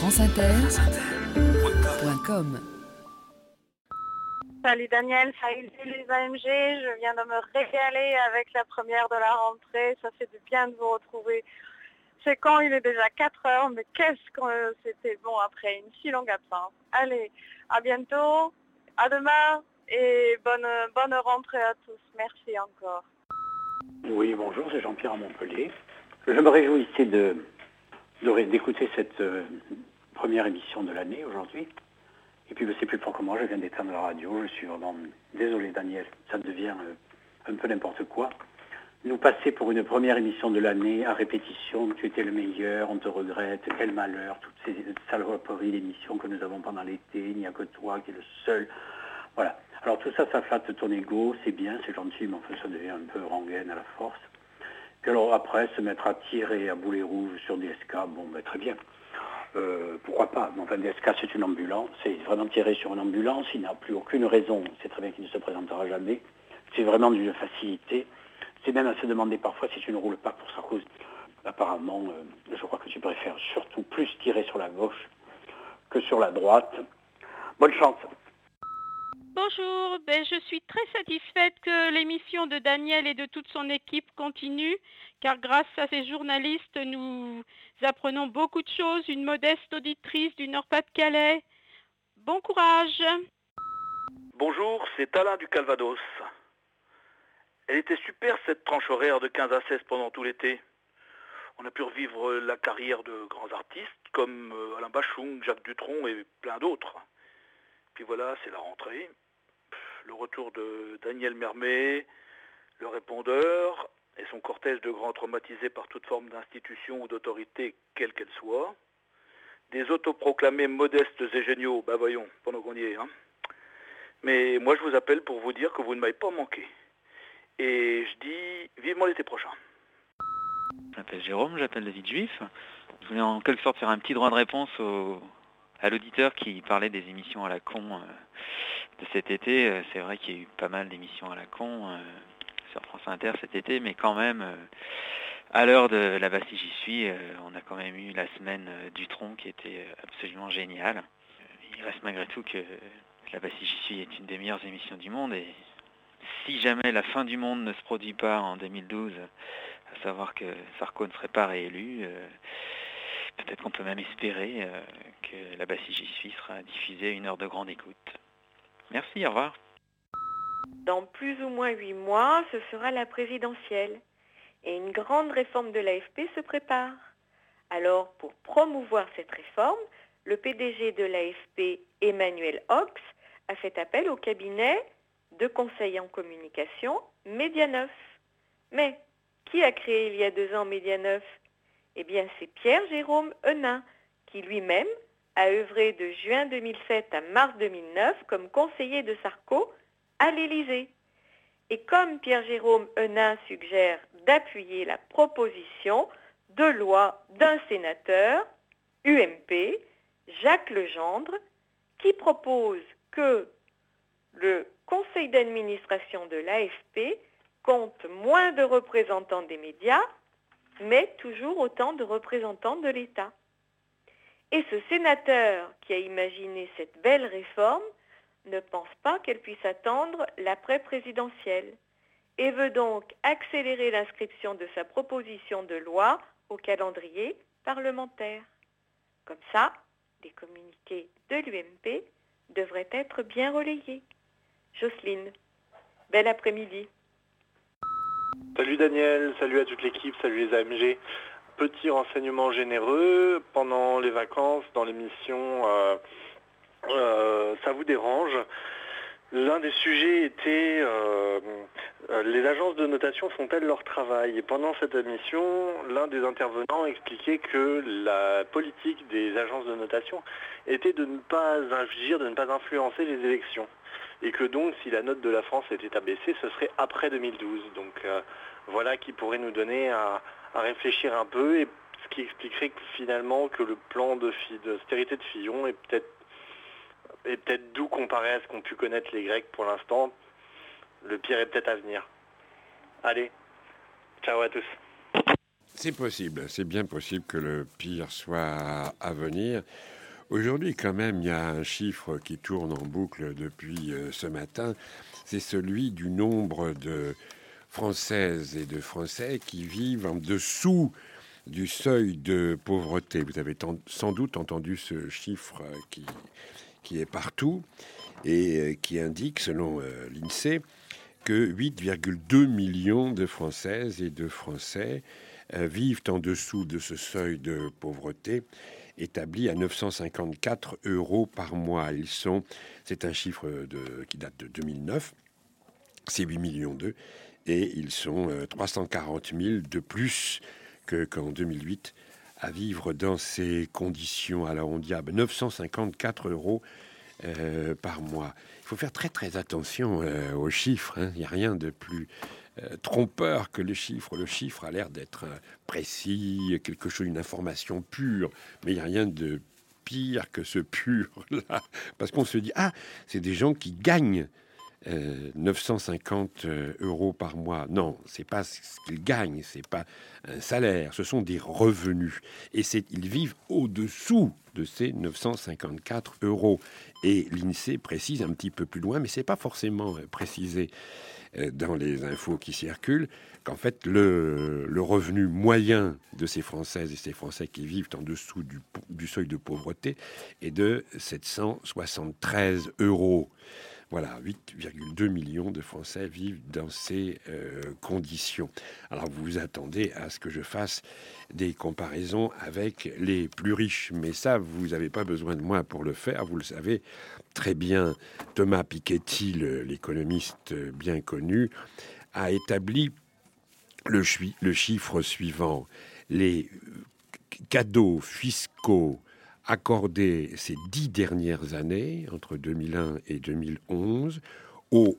franceinter.com. Salut Daniel, salut les AMG, je viens de me régaler avec la première de la rentrée, ça fait du bien de vous retrouver. C'est quand il est déjà 4 heures, mais qu'est-ce que c'était bon après une si longue absence. Allez, à bientôt, à demain et bonne rentrée à tous. Merci encore. Oui, bonjour, c'est Jean-Pierre à Montpellier. Je me réjouissais d'écouter cette première émission de l'année aujourd'hui. Et puis, c'est plus fort que moi, je viens d'éteindre la radio. Je suis vraiment désolé, Daniel. Ça devient un peu n'importe quoi. Nous passer pour une première émission de l'année à répétition, tu étais le meilleur, on te regrette, quel malheur, toutes ces saloperies d'émissions que nous avons pendant l'été, il n'y a que toi qui es le seul. Voilà. Alors tout ça, ça flatte ton ego, c'est bien, c'est gentil, mais enfin ça devient un peu rengaine à la force. Puis alors après, se mettre à tirer à boulet rouge sur DSK, bon ben très bien. Pourquoi pas? Mais enfin, DSK c'est une ambulance, c'est vraiment tirer sur une ambulance, il n'a plus aucune raison, c'est très bien qu'il ne se présentera jamais. C'est vraiment d'une facilité. C'est même à se demander parfois si tu ne roules pas pour Sarkozy. Apparemment, je crois que tu préfères surtout plus tirer sur la gauche que sur la droite. Bonne chance. Bonjour, je suis très satisfaite que l'émission de Daniel et de toute son équipe continue, car grâce à ces journalistes, nous apprenons beaucoup de choses. Une modeste auditrice du Nord-Pas-de-Calais. Bon courage. Bonjour, c'est Alain du Calvados. Elle était super cette tranche horaire de 15 à 16 pendant tout l'été. On a pu revivre la carrière de grands artistes comme Alain Bachung, Jacques Dutronc et plein d'autres. Puis voilà, c'est la rentrée. Le retour de Daniel Mermet, le répondeur et son cortège de grands traumatisés par toute forme d'institution ou d'autorité, quelle qu'elle soit. Des autoproclamés modestes et géniaux, voyons, pendant qu'on y est. Mais moi je vous appelle pour vous dire que vous ne m'avez pas manqué. Et je dis vivement l'été prochain. Je m'appelle Jérôme, j'appelle David Juif. Je voulais en quelque sorte faire un petit droit de réponse à l'auditeur qui parlait des émissions à la con de cet été. C'est vrai qu'il y a eu pas mal d'émissions à la con sur France Inter cet été, mais quand même, à l'heure de la Bastille j'y suis, on a quand même eu la semaine Dutronc qui était absolument géniale. Il reste malgré tout que la Bastille j'y suis est une des meilleures émissions du monde, et si jamais la fin du monde ne se produit pas en 2012, à savoir que Sarko ne serait pas réélu, peut-être qu'on peut même espérer que la Bastille j'y suis sera diffusée à 1 heure de grande écoute. Merci, au revoir. Dans plus ou moins 8 mois, ce sera la présidentielle. Et une grande réforme de l'AFP se prépare. Alors, pour promouvoir cette réforme, le PDG de l'AFP, Emmanuel Hox, a fait appel au cabinet de conseil en communication Média9. Mais qui a créé il y a 2 ans Média9? Eh bien, c'est Pierre-Jérôme Henin, qui lui-même a œuvré de juin 2007 à mars 2009 comme conseiller de Sarko à l'Élysée. Et comme Pierre-Jérôme Henin suggère d'appuyer la proposition de loi d'un sénateur, UMP, Jacques Legendre, qui propose que le conseil d'administration de l'AFP compte moins de représentants des médias, mais toujours autant de représentants de l'État. Et ce sénateur qui a imaginé cette belle réforme ne pense pas qu'elle puisse attendre l'après-présidentielle et veut donc accélérer l'inscription de sa proposition de loi au calendrier parlementaire. Comme ça, les communiqués de l'UMP devraient être bien relayés. Jocelyne, bel après-midi. Salut Daniel, salut à toute l'équipe, salut les AMG. Petit renseignement généreux, pendant les vacances, dans l'émission Ça vous dérange, l'un des sujets était les agences de notation font-elles leur travail? Et pendant cette émission, l'un des intervenants expliquait que la politique des agences de notation était de ne pas agir, de ne pas influencer les élections. Et que donc, si la note de la France était abaissée, ce serait après 2012. Donc voilà qui pourrait nous donner à réfléchir un peu, et ce qui expliquerait que finalement que le plan d'austérité de Fillon est peut-être doux comparé à ce qu'ont pu connaître les Grecs pour l'instant. Le pire est peut-être à venir. Allez, ciao à tous. C'est possible, c'est bien possible que le pire soit à venir. Aujourd'hui, quand même, il y a un chiffre qui tourne en boucle depuis ce matin. C'est celui du nombre de Françaises et de Français qui vivent en dessous du seuil de pauvreté. Vous avez sans doute entendu ce chiffre qui est partout et qui indique, selon l'INSEE, que 8,2 millions de Françaises et de Français vivent en dessous de ce seuil de pauvreté établi à 954 € par mois. C'est un chiffre qui date de 2009, c'est 8 millions d'eux, et ils sont 340 000 de plus qu'en 2008 à vivre dans ces conditions. Alors on dit 954 € par mois. Il faut faire très très attention aux chiffres. Il n'y a rien de plus trompeur que les chiffres. Le chiffre a l'air d'être précis, quelque chose, une information pure, mais il n'y a rien de pire que ce pur-là. Parce qu'on se dit, c'est des gens qui gagnent 950 € par mois. Non, c'est pas ce qu'ils gagnent, c'est pas un salaire, ce sont des revenus. Et ils vivent au-dessous de ces 954 €. Et l'INSEE précise un petit peu plus loin, mais c'est pas forcément précisé dans les infos qui circulent, qu'en fait, le revenu moyen de ces Françaises et ces Français qui vivent en dessous du seuil de pauvreté est de 773 €. Voilà, 8,2 millions de Français vivent dans ces conditions. Alors, vous vous attendez à ce que je fasse des comparaisons avec les plus riches. Mais ça, vous n'avez pas besoin de moi pour le faire. Vous le savez très bien. Thomas Piketty, l'économiste bien connu, a établi le chiffre suivant. Les cadeaux fiscaux accordés ces 10 dernières années, entre 2001 et 2011, aux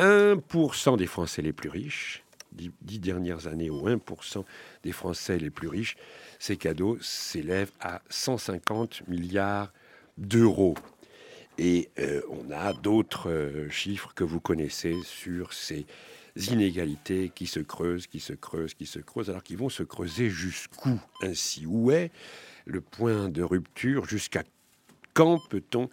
1% des Français les plus riches, 10 dernières années aux 1% des Français les plus riches, ces cadeaux s'élèvent à 150 milliards d'euros. Et on a d'autres chiffres que vous connaissez sur ces inégalités qui se creusent, alors qu'ils vont se creuser jusqu'où ainsi? Où est le point de rupture? Jusqu'à quand peut-on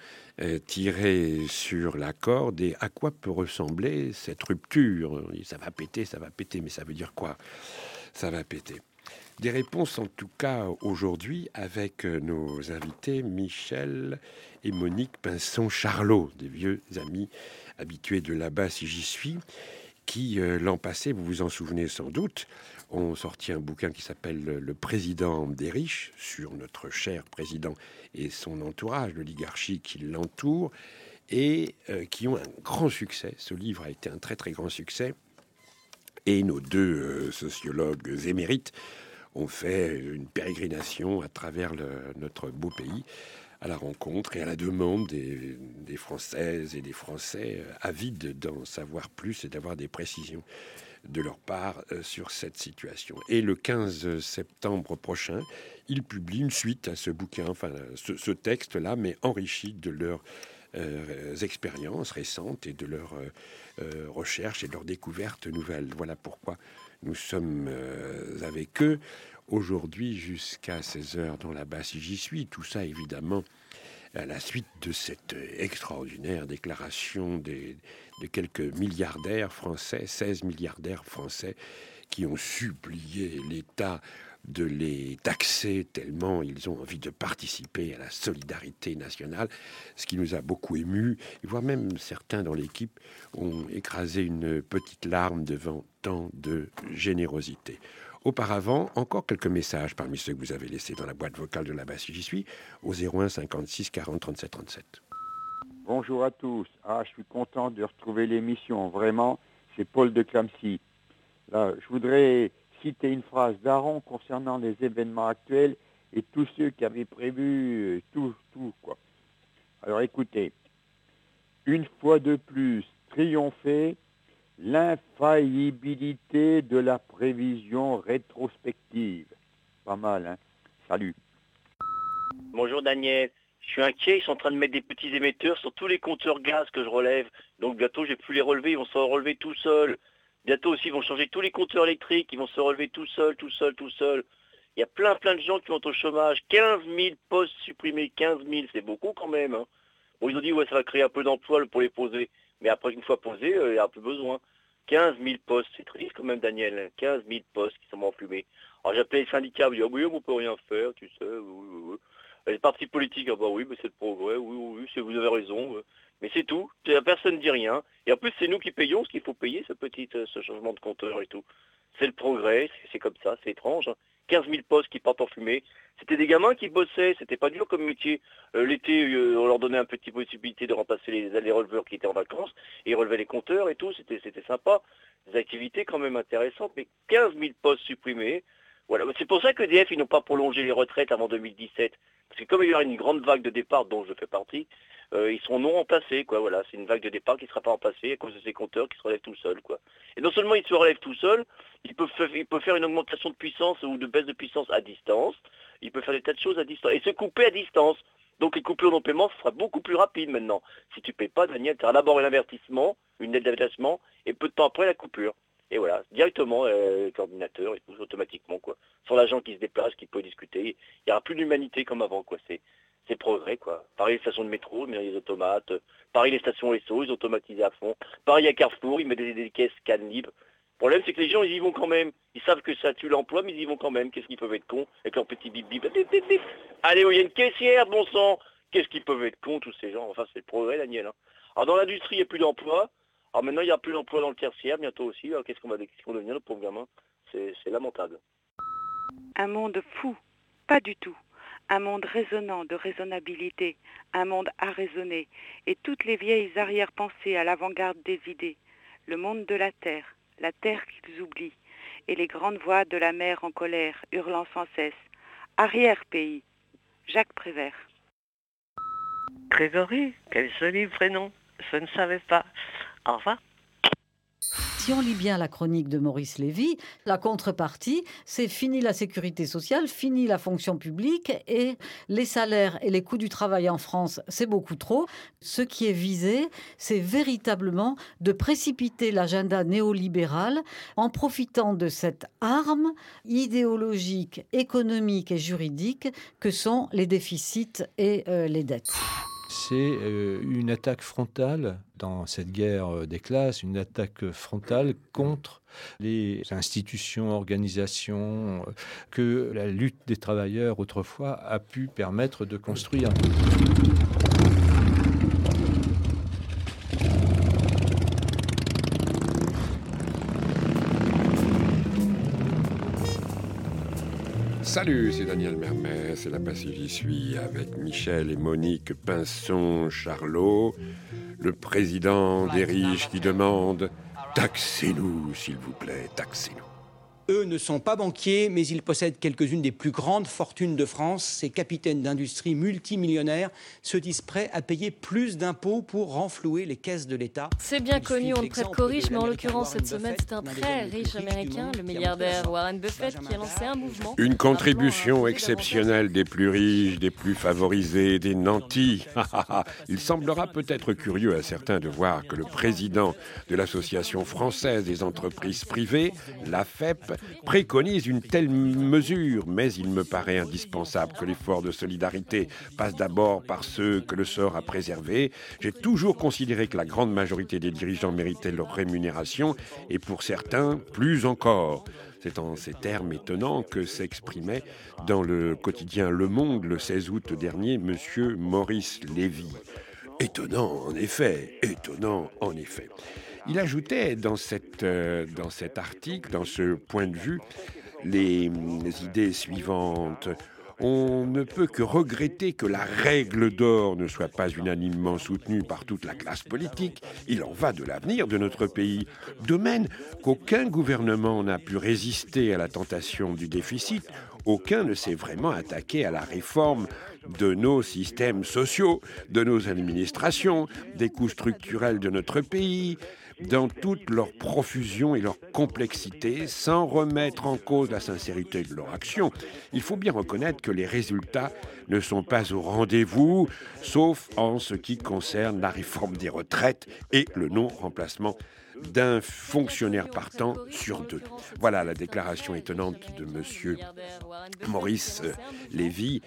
tirer sur la corde? Et à quoi peut ressembler cette rupture? Ça va péter, mais ça veut dire quoi? Ça va péter. Des réponses en tout cas aujourd'hui avec nos invités Michel et Monique Pinson-Charlot, des vieux amis habitués de là-bas si j'y suis, qui l'an passé, vous vous en souvenez sans doute, ont sorti un bouquin qui s'appelle Le président des riches, sur notre cher président et son entourage, l'oligarchie qui l'entoure, et qui ont un grand succès. Ce livre a été un très très grand succès, et nos deux sociologues émérites ont fait une pérégrination à travers notre beau pays, à la rencontre et à la demande des Françaises et des Français avides d'en savoir plus et d'avoir des précisions de leur part sur cette situation. Et le 15 septembre prochain, ils publient une suite à ce bouquin, enfin ce texte-là, mais enrichi de leurs expériences récentes et de leurs recherches et de leurs découvertes nouvelles. Voilà pourquoi nous sommes avec eux aujourd'hui jusqu'à 16h dans la basse. J'y suis. Tout ça, évidemment, à la suite de cette extraordinaire déclaration de quelques milliardaires français, 16 milliardaires français, qui ont supplié l'État de les taxer tellement ils ont envie de participer à la solidarité nationale, ce qui nous a beaucoup émus, voire même certains dans l'équipe ont écrasé une petite larme devant tant de générosité. Auparavant, encore quelques messages parmi ceux que vous avez laissés dans la boîte vocale de la basse si j'y suis, au 01 56 40 37 37. Bonjour à tous. Je suis content de retrouver l'émission. Vraiment, c'est Paul de Clamecy. Là, je voudrais citer une phrase d'Aaron concernant les événements actuels et tous ceux qui avaient prévu tout, quoi. Alors écoutez, une fois de plus, triompher l'infaillibilité de la prévision rétrospective. Pas mal, hein? Salut. Bonjour Daniel. Je suis inquiet, ils sont en train de mettre des petits émetteurs sur tous les compteurs gaz que je relève. Donc bientôt, je vais plus les relever, ils vont se relever tout seuls. Bientôt aussi, ils vont changer tous les compteurs électriques, ils vont se relever tout seuls. Il y a plein de gens qui vont au chômage. 15 000 postes supprimés, 15 000, c'est beaucoup quand même. Hein. Bon, ils ont dit, ouais, ça va créer un peu d'emploi pour les poser. Mais après, une fois posés, il n'y a plus besoin. 15 000 postes, c'est triste quand même, Daniel. 15 000 postes qui sont enfumés. Alors j'appelais les syndicats, ils disaient, oui, on ne peut rien faire, tu sais. Oui. Les partis politiques, ah bah oui, mais c'est le progrès, oui, vous avez raison. Mais c'est tout, personne ne dit rien. Et en plus, c'est nous qui payons ce qu'il faut payer, ce changement de compteur et tout. C'est le progrès, c'est comme ça, c'est étrange. Hein. 15 000 postes qui partent en fumée. C'était des gamins qui bossaient, c'était pas dur comme métier. L'été, on leur donnait un petit possibilité de remplacer les releveurs qui étaient en vacances, et ils relevaient les compteurs et tout, c'était sympa. Des activités quand même intéressantes, mais 15 000 postes supprimés. Voilà. C'est pour ça que EDF, ils n'ont pas prolongé les retraites avant 2017. Parce que comme il y aura une grande vague de départ dont je fais partie, ils seront non remplacés, quoi. Voilà, c'est une vague de départ qui ne sera pas remplacée à cause de ces compteurs qui se relèvent tout seuls, quoi. Et non seulement ils se relèvent tout seuls, ils peuvent faire une augmentation de puissance ou de baisse de puissance à distance. Ils peuvent faire des tas de choses à distance et se couper à distance. Donc les coupures non paiement, ce sera beaucoup plus rapide maintenant. Si tu ne payes pas, Daniel, tu auras d'abord un avertissement, une aide d'avertissement, et peu de temps après la coupure. Et voilà, directement, coordinateur, et tout, automatiquement, quoi. Sans l'agent qui se déplace, qui peut discuter. Il n'y aura plus d'humanité comme avant, quoi. C'est progrès, quoi. Pareil, les stations de métro, ils mettent les automates. Pareil, les stations SO, ils automatisent à fond. Pareil, à Carrefour, ils mettent des caisses cannes libres. Le problème, c'est que les gens, ils y vont quand même. Ils savent que ça tue l'emploi, mais ils y vont quand même. Qu'est-ce qu'ils peuvent être cons avec leur petit bip-bip. Allez, il y a une caissière, bon sang. Qu'est-ce qu'ils peuvent être cons, tous ces gens. Enfin, c'est le progrès, Daniel. Hein. Alors, dans l'industrie, il n'y a plus d'emploi. Alors maintenant, il n'y a plus d'emploi dans le tertiaire, bientôt aussi. Alors qu'est-ce qu'on va devenir, le pauvre gamin? C'est lamentable. Un monde fou, pas du tout. Un monde raisonnant, de raisonnabilité. Un monde arraisonné. Et toutes les vieilles arrière-pensées à l'avant-garde des idées. Le monde de la terre qu'ils oublient. Et les grandes voix de la mer en colère, hurlant sans cesse. Arrière-pays. Jacques Prévert. Grégory, quel joli prénom. Je ne savais pas. Au revoir. Si on lit bien la chronique de Maurice Lévy, la contrepartie, c'est fini la sécurité sociale, fini la fonction publique et les salaires et les coûts du travail en France, c'est beaucoup trop. Ce qui est visé, c'est véritablement de précipiter l'agenda néolibéral en profitant de cette arme idéologique, économique et juridique que sont les déficits et les dettes. C'est une attaque frontale dans cette guerre des classes, une attaque frontale contre les institutions, organisations que la lutte des travailleurs autrefois a pu permettre de construire. Salut, c'est Daniel Mermet, c'est la Passée J'y suis avec Michel et Monique Pinson-Charlot, le président des riches qui demande « Taxez-nous, s'il vous plaît, taxez-nous ». Eux ne sont pas banquiers, mais ils possèdent quelques-unes des plus grandes fortunes de France. Ces capitaines d'industrie multimillionnaires se disent prêts à payer plus d'impôts pour renflouer les caisses de l'État. C'est bien connu, on ne prête qu'aux riches, mais en l'occurrence, cette semaine, c'est un très riche Américain, le milliardaire Warren Buffett, qui a lancé un mouvement. Une contribution exceptionnelle des plus riches, des plus favorisés, des nantis. Il semblera peut-être curieux à certains de voir que le président de l'Association française des entreprises privées, l'AFEP, préconise une telle mesure, mais il me paraît indispensable que l'effort de solidarité passe d'abord par ceux que le sort a préservés. J'ai toujours considéré que la grande majorité des dirigeants méritaient leur rémunération, et pour certains, plus encore. C'est en ces termes étonnants que s'exprimait dans le quotidien Le Monde, le 16 août dernier, M. Maurice Lévy. Étonnant, en effet, étonnant, en effet. Il ajoutait dans cet article, dans ce point de vue, les idées suivantes. On ne peut que regretter que la règle d'or ne soit pas unanimement soutenue par toute la classe politique. Il en va de l'avenir de notre pays. Domaine qu'aucun gouvernement n'a pu résister à la tentation du déficit, aucun ne s'est vraiment attaqué à la réforme de nos systèmes sociaux, de nos administrations, des coûts structurels de notre pays, dans toute leur profusion et leur complexité, sans remettre en cause la sincérité de leur action. Il faut bien reconnaître que les résultats ne sont pas au rendez-vous, sauf en ce qui concerne la réforme des retraites et le non-remplacement d'un fonctionnaire partant sur 2. Voilà la déclaration étonnante de M. Maurice Lévy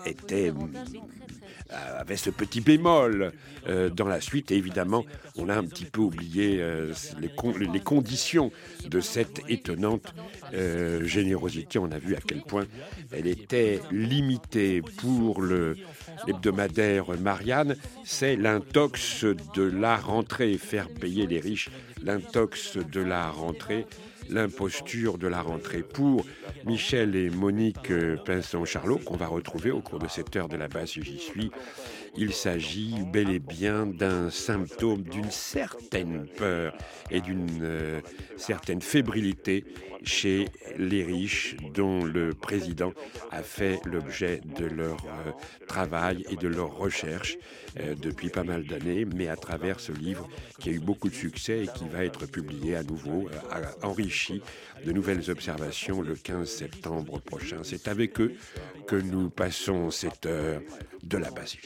avait ce petit bémol dans la suite. Et évidemment, on a un petit peu oublié les conditions de cette étonnante générosité. On a vu à quel point elle était limitée. Pour l'hebdomadaire Marianne, c'est l'intox de la rentrée, faire payer les riches, l'intox de la rentrée, l'imposture de la rentrée. Pour Michel et Monique Pinson-Charlot, qu'on va retrouver au cours de cette heure de la base J'y suis, il s'agit bel et bien d'un symptôme d'une certaine peur et d'une certaine fébrilité chez les riches, dont le président a fait l'objet de leur travail et de leur recherche depuis pas mal d'années, mais à travers ce livre qui a eu beaucoup de succès et qui va être publié à nouveau, enrichi de nouvelles observations le 15 septembre prochain. C'est avec eux que nous passons cette heure de la base.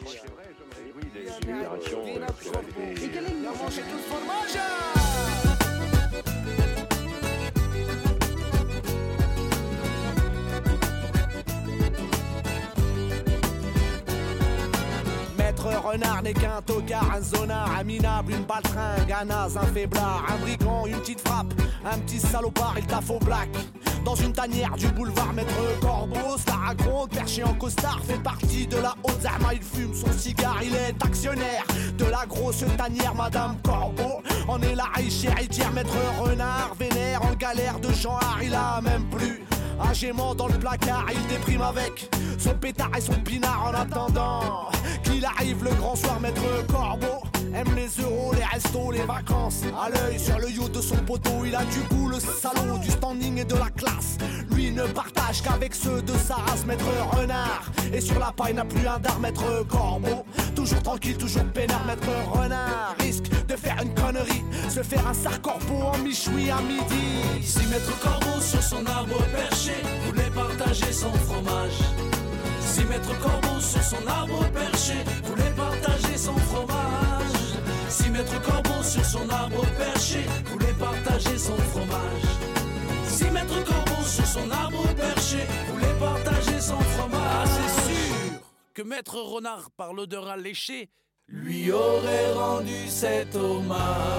Maître Renard n'est qu'un tocard, un zonard, un minable, une baltringue, un naze, un faiblard, un brigand, une petite frappe, un petit salopard, il taffe au black. Dans une tanière du boulevard Maître Corbeau, cela raconte, perché en costard, fait partie de la haute zama. Il fume son cigare, il est actionnaire de la grosse tanière Madame Corbeau. On est la riche héritière, Maître Renard, vénère en galère de genre, il a même plus agément dans le placard, il déprime avec son pétard et son pinard en attendant qu'il arrive le grand soir. Maître Corbeau aime les euros, les restos, les vacances. À l'œil sur le yacht de son poteau, il a du goût, le salaud, du standing et de la classe. Lui ne partage qu'avec ceux de sa race, Maître Renard. Et sur la paille n'a plus un dard, Maître Corbeau. Toujours tranquille, toujours peinard, Maître Renard risque de faire une connerie, se faire un sarcorbeau en michoui à midi. Si Maître Corbeau sur son arbre perché voulait partager son fromage, si Maître Corbeau sur son arbre perché voulait partager son fromage, si Maître Corbeau sur son arbre perché voulait partager son fromage, si Maître Corbeau sur son arbre perché voulait partager son fromage, ah, c'est sûr que Maître Renard, par l'odeur alléchée, lui aurait rendu cet hommage.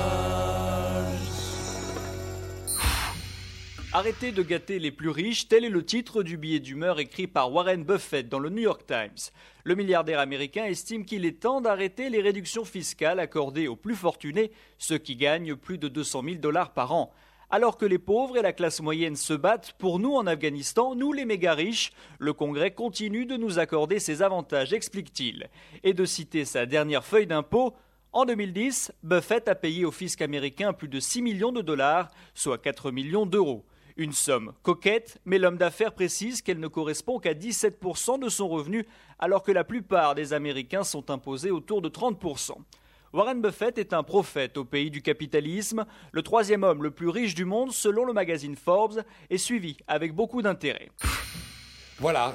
Arrêtez de gâter les plus riches, tel est le titre du billet d'humeur écrit par Warren Buffett dans le New York Times. Le milliardaire américain estime qu'il est temps d'arrêter les réductions fiscales accordées aux plus fortunés, ceux qui gagnent plus de $200 000 par an. Alors que les pauvres et la classe moyenne se battent, pour nous en Afghanistan, nous les méga riches, le Congrès continue de nous accorder ces avantages, explique-t-il. Et de citer sa dernière feuille d'impôt, en 2010, Buffett a payé au fisc américain plus de $6 millions, soit 4 millions d'euros. Une somme coquette, mais l'homme d'affaires précise qu'elle ne correspond qu'à 17% de son revenu, alors que la plupart des Américains sont imposés autour de 30%. Warren Buffett est un prophète au pays du capitalisme, le troisième homme le plus riche du monde selon le magazine Forbes, et suivi avec beaucoup d'intérêt. Voilà,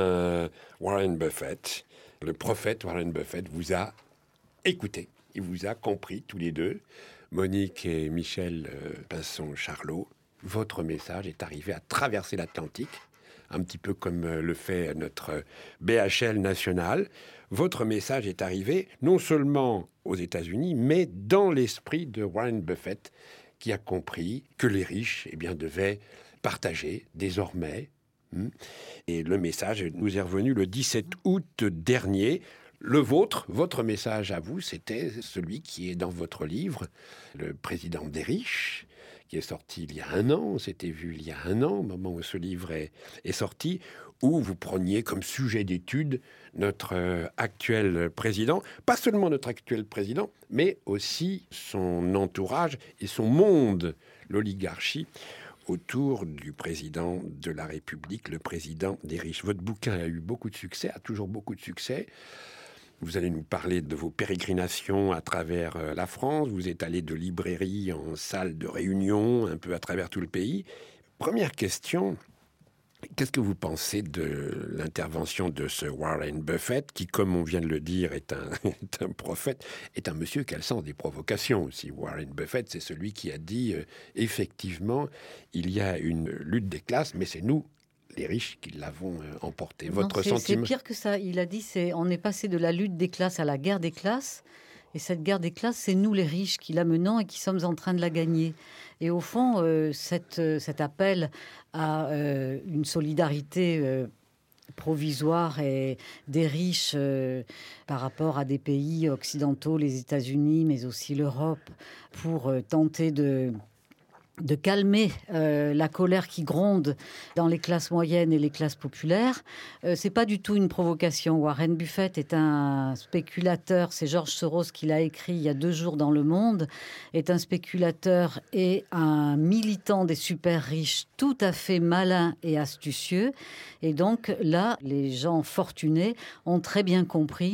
Warren Buffett, le prophète Warren Buffett vous a écouté, il vous a compris tous les deux, Monique et Michel Pinson-Charlot. Votre message est arrivé à traverser l'Atlantique, un petit peu comme le fait notre BHL national. Votre message est arrivé non seulement aux États-Unis, mais dans l'esprit de Warren Buffett, qui a compris que les riches devaient partager désormais. Et le message nous est revenu le 17 août dernier. Votre message à vous, c'était celui qui est dans votre livre, Le président des riches, qui est sorti il y a un an, on s'était vu il y a un an, au moment où ce livre est sorti, où vous preniez comme sujet d'étude notre actuel président, pas seulement notre actuel président, mais aussi son entourage et son monde, l'oligarchie, autour du président de la République, le président des riches. Votre bouquin a eu beaucoup de succès, a toujours beaucoup de succès. Vous allez nous parler de vos pérégrinations à travers la France. Vous êtes allé de librairie en salle de réunion, un peu à travers tout le pays. Première question, Qu'est-ce que vous pensez de l'intervention de ce Warren Buffett, qui, comme on vient de le dire, est un prophète, est un monsieur qui a le sens des provocations aussi. Warren Buffett, c'est celui qui a dit, effectivement, il y a une lutte des classes, mais c'est nous, les riches, qui l'avons emporté. Votre sentiment ? C'est pire que ça. Il a dit, on est passé de la lutte des classes à la guerre des classes. Et cette guerre des classes, c'est nous les riches qui la menons et qui sommes en train de la gagner. Et au fond, cet appel à une solidarité provisoire et des riches par rapport à des pays occidentaux, les États-Unis, mais aussi l'Europe, pour tenter de calmer la colère qui gronde dans les classes moyennes et les classes populaires. C'est pas du tout une provocation. Warren Buffett est un spéculateur. C'est George Soros qui l'a écrit il y a 2 jours dans Le Monde. Est un spéculateur et un militant des super riches tout à fait malin et astucieux. Et donc là, les gens fortunés ont très bien compris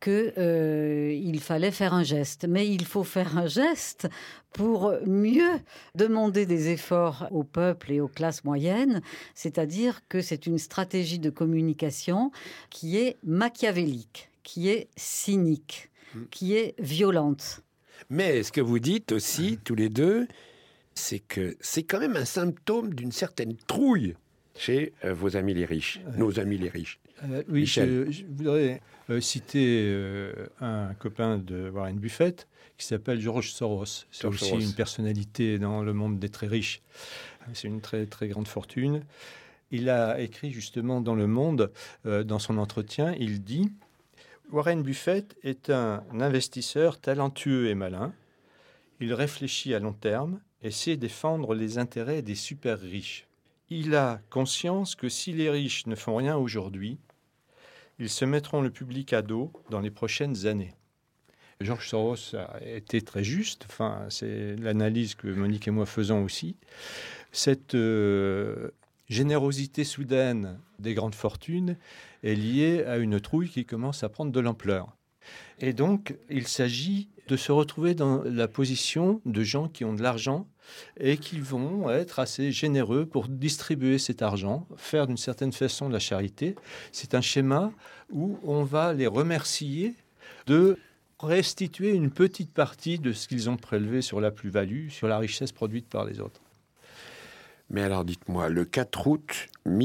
qu'il fallait faire un geste. Mais il faut faire un geste pour mieux demander des efforts au peuple et aux classes moyennes, c'est-à-dire que c'est une stratégie de communication qui est machiavélique, qui est cynique, qui est violente. Mais ce que vous dites aussi, tous les deux, c'est que c'est quand même un symptôme d'une certaine trouille chez vos amis les riches, nos amis les riches. Oui, je voudrais citer un copain de Warren Buffett qui s'appelle George Soros. C'est aussi une personnalité dans le monde des très riches. C'est une très, très grande fortune. Il a écrit justement dans Le Monde, dans son entretien, il dit « Warren Buffett est un investisseur talentueux et malin. Il réfléchit à long terme et sait défendre les intérêts des super riches. Il a conscience que si les riches ne font rien aujourd'hui, ils se mettront le public à dos dans les prochaines années. » George Soros a été très juste, enfin, c'est l'analyse que Monique et moi faisons aussi. Cette générosité soudaine des grandes fortunes est liée à une trouille qui commence à prendre de l'ampleur. Et donc, il s'agit de se retrouver dans la position de gens qui ont de l'argent et qui vont être assez généreux pour distribuer cet argent, faire d'une certaine façon de la charité. C'est un schéma où on va les remercier de restituer une petite partie de ce qu'ils ont prélevé sur la plus-value, sur la richesse produite par les autres. Mais alors dites-moi, le 4 août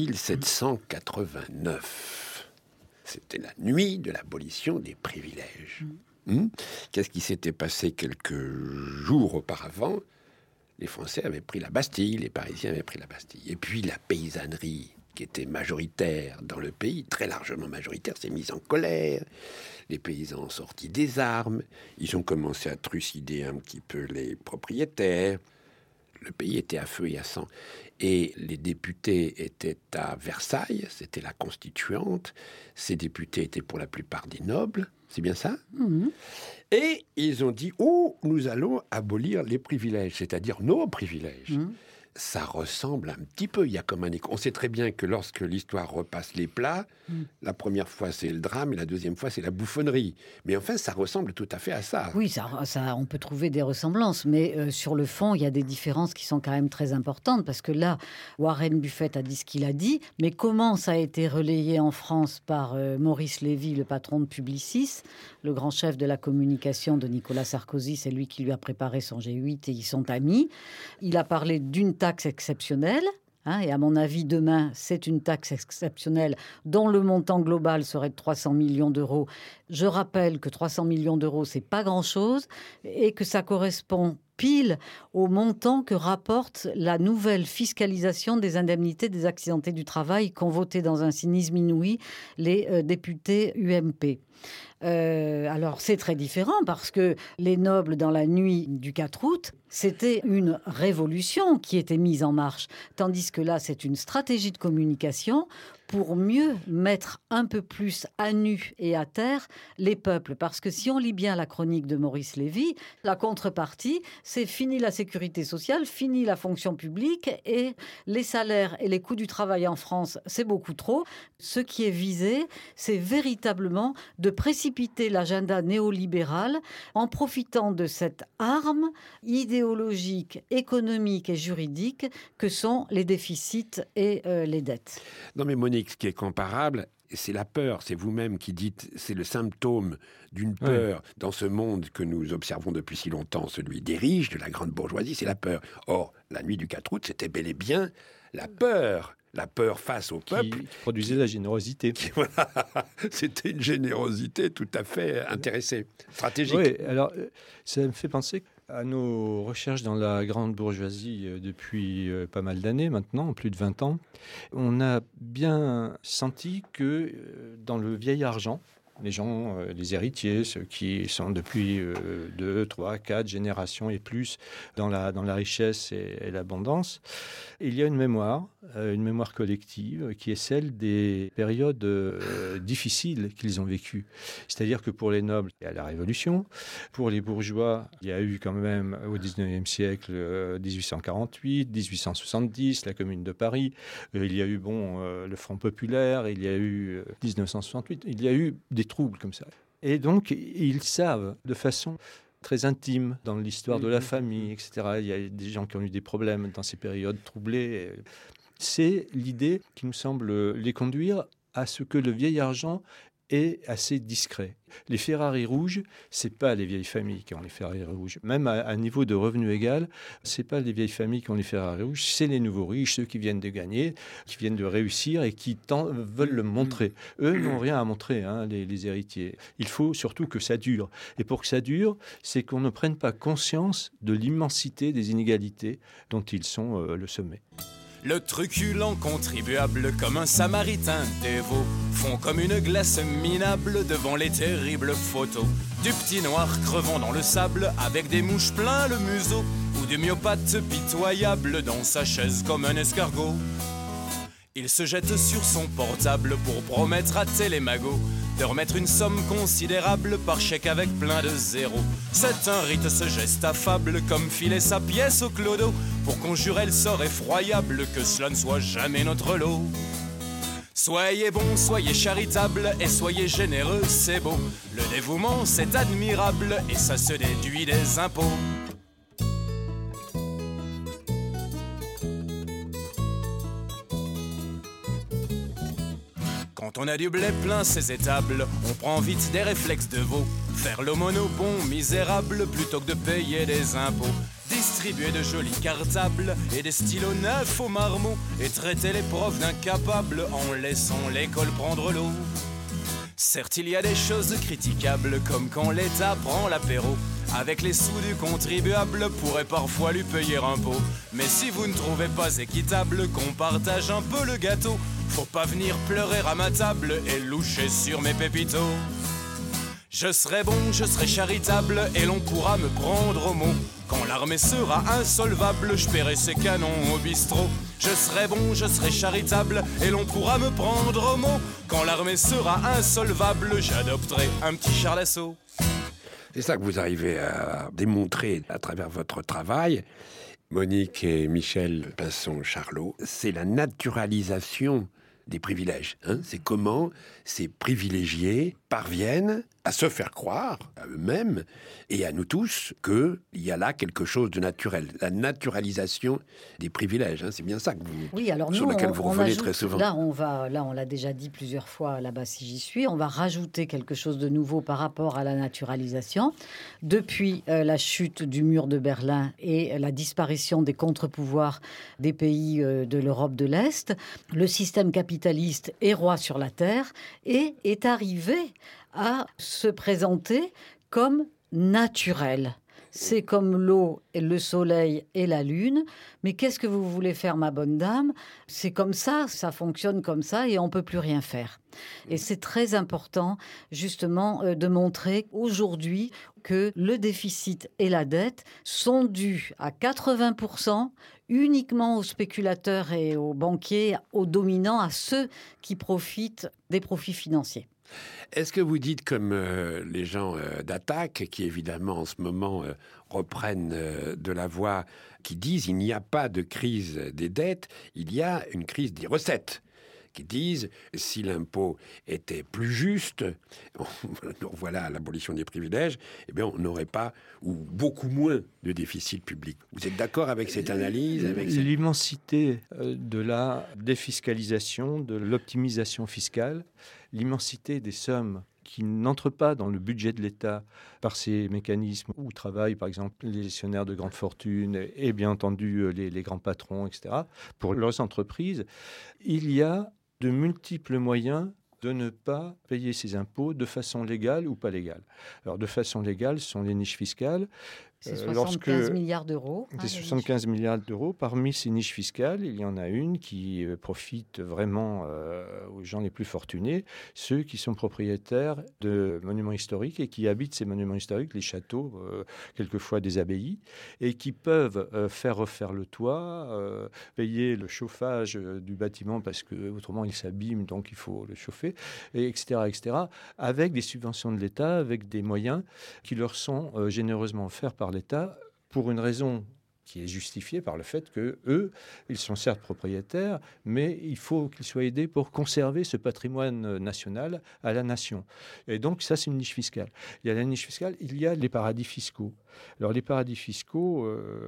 1789, c'était la nuit de l'abolition des privilèges. Qu'est-ce qui s'était passé quelques jours auparavant ? Les Français avaient pris la Bastille, les Parisiens avaient pris la Bastille. Et puis la paysannerie, qui était majoritaire dans le pays, très largement majoritaire, s'est mise en colère. Les paysans ont sorti des armes, ils ont commencé à trucider un petit peu les propriétaires. Le pays était à feu et à sang. Et les députés étaient à Versailles, c'était la constituante. Ces députés étaient pour la plupart des nobles, c'est bien ça ? Et ils ont dit, nous allons abolir les privilèges, c'est-à-dire nos privilèges. Ça ressemble un petit peu, il y a comme un écho. On sait très bien que lorsque l'histoire repasse les plats, la première fois c'est le drame et la deuxième fois c'est la bouffonnerie. Mais enfin, ça ressemble tout à fait à ça. Oui, ça, on peut trouver des ressemblances, mais sur le fond, il y a des différences qui sont quand même très importantes, parce que là, Warren Buffett a dit ce qu'il a dit, mais comment ça a été relayé en France par Maurice Lévy, le patron de Publicis, le grand chef de la communication de Nicolas Sarkozy, c'est lui qui lui a préparé son G8 et ils sont amis. Il a parlé d'une taxe exceptionnelle, et à mon avis, demain, c'est une taxe exceptionnelle dont le montant global serait de 300 millions d'euros. Je rappelle que 300 millions d'euros, c'est pas grand-chose et que ça correspond pile au montant que rapporte la nouvelle fiscalisation des indemnités des accidentés du travail qu'ont voté dans un cynisme inouï les députés UMP. Alors c'est très différent parce que les nobles dans la nuit du 4 août, c'était une révolution qui était mise en marche, tandis que là c'est une stratégie de communication pour mieux mettre un peu plus à nu et à terre les peuples. Parce que si on lit bien la chronique de Maurice Lévy, la contrepartie, c'est fini la sécurité sociale, fini la fonction publique et les salaires et les coûts du travail en France, c'est beaucoup trop. Ce qui est visé, c'est véritablement de précipiter l'agenda néolibéral en profitant de cette arme idéologique, économique et juridique que sont les déficits et les dettes. Non mais Monique, ce qui est comparable, c'est la peur. C'est vous-même qui dites, c'est le symptôme d'une peur dans ce monde que nous observons depuis si longtemps, celui des riches, de la grande bourgeoisie, c'est la peur. Or, la nuit du 4 août, c'était bel et bien la peur face au peuple. Qui produisait la générosité. Voilà, c'était une générosité tout à fait intéressée, stratégique. Oui, alors ça me fait penser à nos recherches dans la grande bourgeoisie depuis pas mal d'années maintenant, plus de 20 ans. On a bien senti que dans le vieil argent, les gens, les héritiers, ceux qui sont depuis 2, 3, 4 générations et plus dans la richesse et l'abondance, il y a une mémoire collective qui est celle des périodes difficiles qu'ils ont vécues. C'est-à-dire que pour les nobles, il y a la Révolution. Pour les bourgeois, il y a eu quand même au XIXe siècle 1848, 1870, la Commune de Paris. Il y a eu le Front populaire, il y a eu 1968. Il y a eu des troubles comme ça. Et donc, ils savent de façon très intime dans l'histoire de la famille, etc. Il y a des gens qui ont eu des problèmes dans ces périodes troublées. C'est l'idée qui nous semble les conduire à ce que le vieil argent est assez discret. Les Ferrari rouges, c'est pas les vieilles familles qui ont les Ferrari rouges. Même à niveau de revenu égal, c'est pas les vieilles familles qui ont les Ferrari rouges, c'est les nouveaux riches, ceux qui viennent de gagner, qui viennent de réussir et qui veulent le montrer. Eux n'ont rien à montrer, les héritiers. Il faut surtout que ça dure. Et pour que ça dure, c'est qu'on ne prenne pas conscience de l'immensité des inégalités dont ils sont le sommet. Le truculent contribuable comme un samaritain dévot fond comme une glace minable devant les terribles photos du petit noir crevant dans le sable avec des mouches plein le museau ou du myopathe pitoyable dans sa chaise comme un escargot. Il se jette sur son portable pour promettre à Télémago de remettre une somme considérable par chèque avec plein de zéros. C'est un rite, ce geste affable, comme filer sa pièce au clodo, pour conjurer le sort effroyable que cela ne soit jamais notre lot. Soyez bons, soyez charitables et soyez généreux, c'est beau. Le dévouement, c'est admirable et ça se déduit des impôts. Quand on a du blé plein ses étables, on prend vite des réflexes de veau. Faire l'aumône au bon misérable plutôt que de payer des impôts. Distribuer de jolis cartables et des stylos neufs aux marmots. Et traiter les profs d'incapables en laissant l'école prendre l'eau. Certes, il y a des choses critiquables, comme quand l'État prend l'apéro. Avec les sous du contribuable, pourrait parfois lui payer un pot. Mais si vous ne trouvez pas équitable qu'on partage un peu le gâteau, faut pas venir pleurer à ma table et loucher sur mes pépitos. Je serai bon, je serai charitable et l'on pourra me prendre au mot. Quand l'armée sera insolvable, je paierai ses canons au bistrot. Je serai bon, je serai charitable et l'on pourra me prendre au mot. Quand l'armée sera insolvable, j'adopterai un petit char d'assaut. C'est ça que vous arrivez à démontrer à travers votre travail, Monique et Michel Pinson-Charlot. C'est la naturalisation des privilèges. C'est comment ces privilégiés parviennent à se faire croire à eux-mêmes et à nous tous qu'il y a là quelque chose de naturel. La naturalisation des privilèges, c'est bien ça que vous, sur lequel vous revenez très souvent. Là, on l'a déjà dit plusieurs fois là-bas si j'y suis, on va rajouter quelque chose de nouveau par rapport à la naturalisation. Depuis la chute du mur de Berlin et la disparition des contre-pouvoirs des pays de l'Europe de l'Est, le système capitaliste est roi sur la terre et est arrivé à se présenter comme naturel. C'est comme l'eau, et le soleil et la lune. Mais qu'est-ce que vous voulez faire, ma bonne dame ? C'est comme ça fonctionne comme ça et on ne peut plus rien faire. Et c'est très important, justement, de montrer aujourd'hui que le déficit et la dette sont dus à 80% uniquement aux spéculateurs et aux banquiers, aux dominants, à ceux qui profitent des profits financiers. Est-ce que vous dites comme les gens d'Attaque, qui évidemment en ce moment reprennent de la voix, qui disent il n'y a pas de crise des dettes, il y a une crise des recettes, qui disent si l'impôt était plus juste, voilà l'abolition des privilèges, eh bien on n'aurait pas ou beaucoup moins de déficit public. Vous êtes d'accord avec cette analyse L'immensité de la défiscalisation, de l'optimisation fiscale, l'immensité des sommes qui n'entrent pas dans le budget de l'État par ces mécanismes où travaillent par exemple les gestionnaires de grandes fortunes et bien entendu les grands patrons, etc. Pour leurs entreprises, il y a de multiples moyens de ne pas payer ses impôts de façon légale ou pas légale. Alors, de façon légale, ce sont les niches fiscales. C'est 75 milliards d'euros. C'est 75 milliards d'euros. Parmi ces niches fiscales, il y en a une qui profite vraiment aux gens les plus fortunés, ceux qui sont propriétaires de monuments historiques et qui habitent ces monuments historiques, les châteaux, quelquefois des abbayes, et qui peuvent faire refaire le toit, payer le chauffage du bâtiment parce que autrement il s'abîme, donc il faut le chauffer, et etc., avec des subventions de l'État, avec des moyens qui leur sont généreusement offerts par l'État pour une raison qui est justifiée par le fait que eux, ils sont certes propriétaires, mais il faut qu'ils soient aidés pour conserver ce patrimoine national à la nation. Et donc ça, c'est une niche fiscale. Il y a la niche fiscale, il y a les paradis fiscaux. Alors les paradis fiscaux,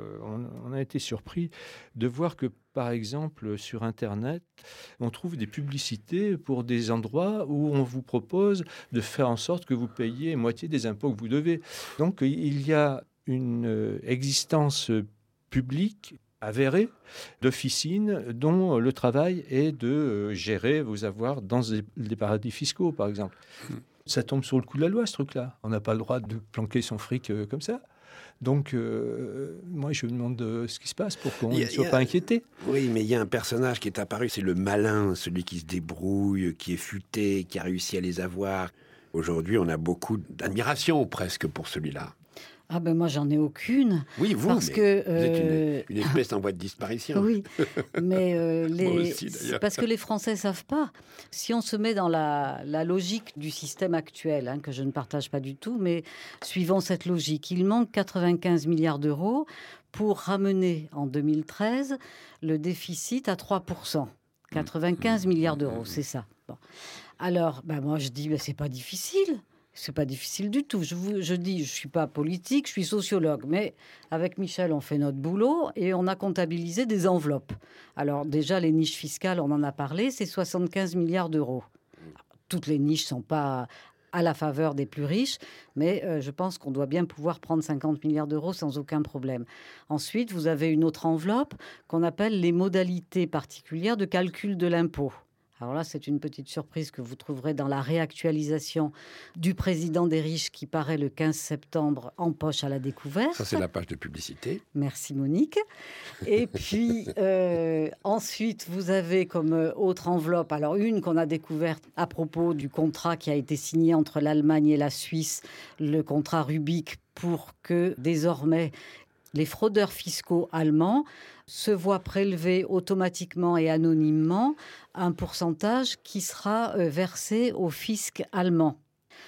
on a été surpris de voir que par exemple, sur Internet, on trouve des publicités pour des endroits où on vous propose de faire en sorte que vous payiez moitié des impôts que vous devez. Donc il y a une existence publique avérée d'officines dont le travail est de gérer vos avoirs dans des paradis fiscaux, par exemple. Ça tombe sur le coup de la loi, ce truc-là. On n'a pas le droit de planquer son fric comme ça. Donc, moi, je me demande ce qui se passe pour qu'on ne soit pas inquiété. Oui, mais il y a un personnage qui est apparu, c'est le malin, celui qui se débrouille, qui est futé, qui a réussi à les avoir. Aujourd'hui, on a beaucoup d'admiration presque pour celui-là. Ah ben moi, j'en ai aucune. Oui, vous, parce que, vous êtes une espèce en voie de disparition. Oui, mais moi aussi, c'est parce que les Français ne savent pas. Si on se met dans la logique du système actuel, que je ne partage pas du tout, mais suivant cette logique, il manque 95 milliards d'euros pour ramener en 2013 le déficit à 3%. 95 milliards d'euros, c'est ça. Bon. Alors, moi je dis, c'est pas difficile. C'est pas difficile du tout. Je dis, je suis pas politique, je suis sociologue, mais avec Michel, on fait notre boulot et on a comptabilisé des enveloppes. Alors déjà, les niches fiscales, on en a parlé, c'est 75 milliards d'euros. Toutes les niches sont pas à la faveur des plus riches, mais je pense qu'on doit bien pouvoir prendre 50 milliards d'euros sans aucun problème. Ensuite, vous avez une autre enveloppe qu'on appelle les modalités particulières de calcul de l'impôt. Alors là, c'est une petite surprise que vous trouverez dans la réactualisation du président des riches qui paraît le 15 septembre en poche à la découverte. Ça, c'est la page de publicité. Merci Monique. Et puis, ensuite, vous avez comme autre enveloppe, alors une qu'on a découverte à propos du contrat qui a été signé entre l'Allemagne et la Suisse, le contrat Rubik, pour que désormais les fraudeurs fiscaux allemands se voient prélever automatiquement et anonymement un pourcentage qui sera versé au fisc allemand.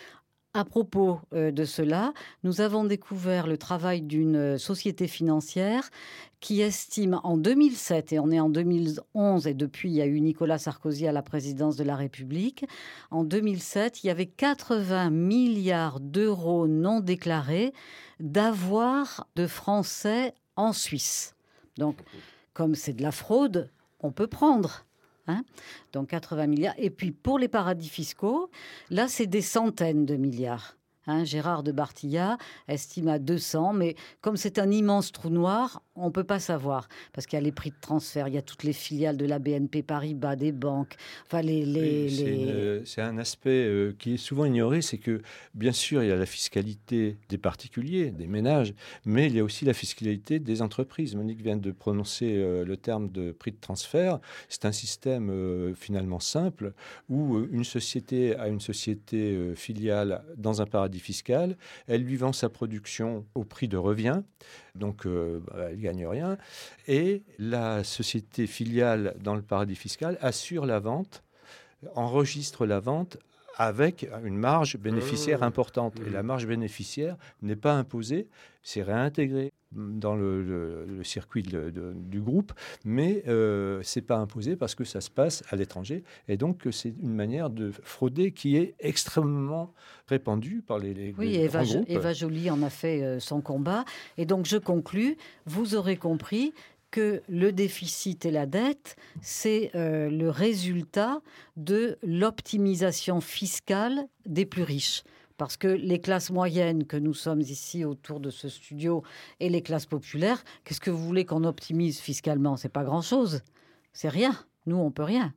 À propos de cela, nous avons découvert le travail d'une société financière qui estime en 2007, et on est en 2011, et depuis il y a eu Nicolas Sarkozy à la présidence de la République, en 2007, il y avait 80 milliards d'euros non déclarés d'avoirs de Français en Suisse. Donc, comme c'est de la fraude, on peut prendre. Donc 80 milliards. Et puis pour les paradis fiscaux, là c'est des centaines de milliards. Gérard de Bartillat estime à 200, mais comme c'est un immense trou noir, on ne peut pas savoir. Parce qu'il y a les prix de transfert, il y a toutes les filiales de la BNP Paribas, des banques. Enfin, c'est un aspect qui est souvent ignoré, c'est que bien sûr, il y a la fiscalité des particuliers, des ménages, mais il y a aussi la fiscalité des entreprises. Monique vient de prononcer le terme de prix de transfert. C'est un système finalement simple où une société a une société filiale dans un paradis paradis fiscal. Elle lui vend sa production au prix de revient, donc elle ne gagne rien. Et la société filiale dans le paradis fiscal assure la vente, enregistre la vente avec une marge bénéficiaire importante. Et la marge bénéficiaire n'est pas imposée, c'est réintégré dans le circuit du groupe, mais ce n'est pas imposé parce que ça se passe à l'étranger. Et donc, c'est une manière de frauder qui est extrêmement répandue par les grands groupes. Eva Joly en a fait son combat. Et donc, je conclus, vous aurez compris que le déficit et la dette, c'est le résultat de l'optimisation fiscale des plus riches. Parce que les classes moyennes que nous sommes ici autour de ce studio et les classes populaires, qu'est-ce que vous voulez qu'on optimise fiscalement ? C'est pas grand-chose. C'est rien. Nous, on peut rien.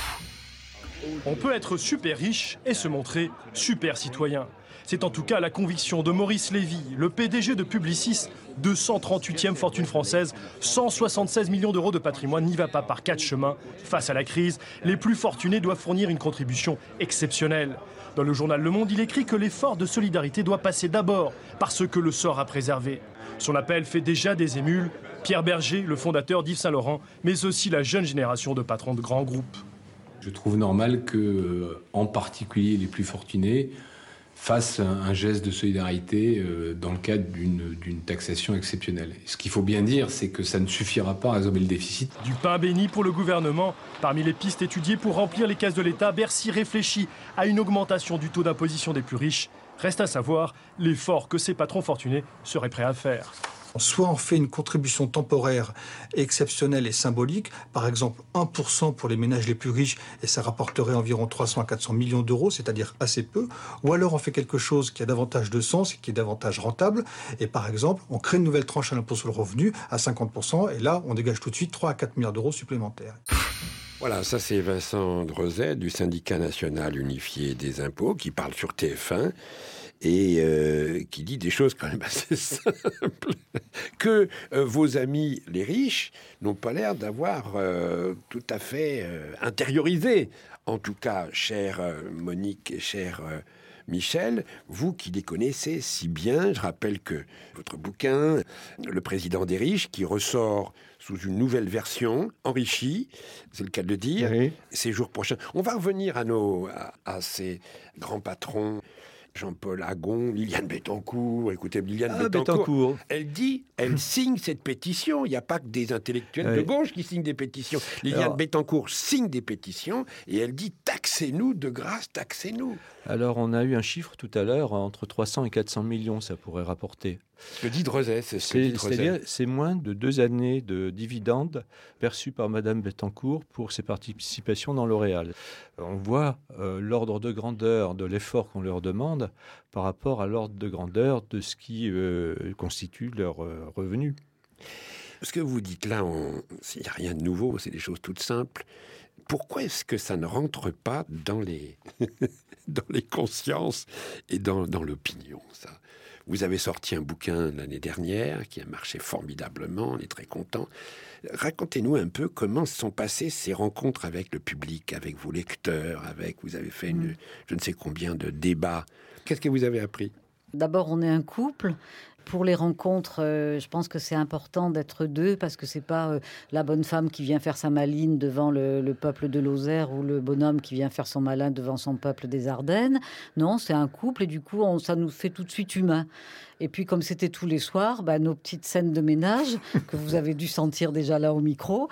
On peut être super riche et se montrer super citoyen. C'est en tout cas la conviction de Maurice Lévy, le PDG de Publicis, 238e fortune française, 176 millions d'euros de patrimoine, n'y va pas par 4 chemins. Face à la crise, les plus fortunés doivent fournir une contribution exceptionnelle. Dans le journal Le Monde, il écrit que l'effort de solidarité doit passer d'abord par ce que le sort a préservé. Son appel fait déjà des émules. Pierre Berger, le fondateur d'Yves Saint-Laurent, mais aussi la jeune génération de patrons de grands groupes. Je trouve normal que, en particulier les plus fortunés, fassent un geste de solidarité dans le cadre d'une taxation exceptionnelle. Ce qu'il faut bien dire, c'est que ça ne suffira pas à résorber le déficit. Du pain béni pour le gouvernement. Parmi les pistes étudiées pour remplir les caisses de l'État, Bercy réfléchit à une augmentation du taux d'imposition des plus riches. Reste à savoir l'effort que ces patrons fortunés seraient prêts à faire. Soit on fait une contribution temporaire exceptionnelle et symbolique, par exemple 1% pour les ménages les plus riches, et ça rapporterait environ 300 à 400 millions d'euros, c'est-à-dire assez peu, ou alors on fait quelque chose qui a davantage de sens et qui est davantage rentable, et par exemple on crée une nouvelle tranche à l'impôt sur le revenu à 50%, et là on dégage tout de suite 3 à 4 milliards d'euros supplémentaires. Voilà, ça c'est Vincent Drozet du Syndicat national unifié des impôts qui parle sur TF1 et qui dit des choses quand même assez simples que vos amis les riches n'ont pas l'air d'avoir tout à fait intériorisé. En tout cas, chère Monique et chère Michel, vous qui les connaissez si bien, je rappelle que votre bouquin, Le président des riches, qui ressort sous une nouvelle version, enrichie, c'est le cas de le dire, oui. Ces jours prochains. On va revenir à ces grands patrons, Jean-Paul Agon, Liliane Bettencourt. Écoutez, Liliane Bettencourt, elle signe cette pétition. Il n'y a pas que des intellectuels de gauche qui signent des pétitions. Liliane Bettencourt signe des pétitions et elle dit « taxez-nous, de grâce, taxez-nous ». Alors, on a eu un chiffre tout à l'heure, entre 300 et 400 millions, ça pourrait rapporter. Ce que dit Drozet, c'est ce que dit Drozet. C'est-à-dire, c'est moins de 2 années de dividendes perçus par Madame Bettencourt pour ses participations dans L'Oréal. On voit l'ordre de grandeur de l'effort qu'on leur demande par rapport à l'ordre de grandeur de ce qui constitue leur revenu. Ce que vous dites là, il n'y a rien de nouveau, c'est des choses toutes simples. Pourquoi est-ce que ça ne rentre pas dans les, dans les consciences et dans l'opinion, ça ? Vous avez sorti un bouquin l'année dernière qui a marché formidablement, on est très contents. Racontez-nous un peu comment se sont passées ces rencontres avec le public, avec vos lecteurs, vous avez fait je ne sais combien de débats. Qu'est-ce que vous avez appris ? D'abord, on est un couple. Pour les rencontres, je pense que c'est important d'être deux parce que c'est pas la bonne femme qui vient faire sa maline devant le peuple de Lozère ou le bonhomme qui vient faire son malin devant son peuple des Ardennes. Non, c'est un couple et du coup, ça nous fait tout de suite humain. Et puis, comme c'était tous les soirs, nos petites scènes de ménage que vous avez dû sentir déjà là au micro,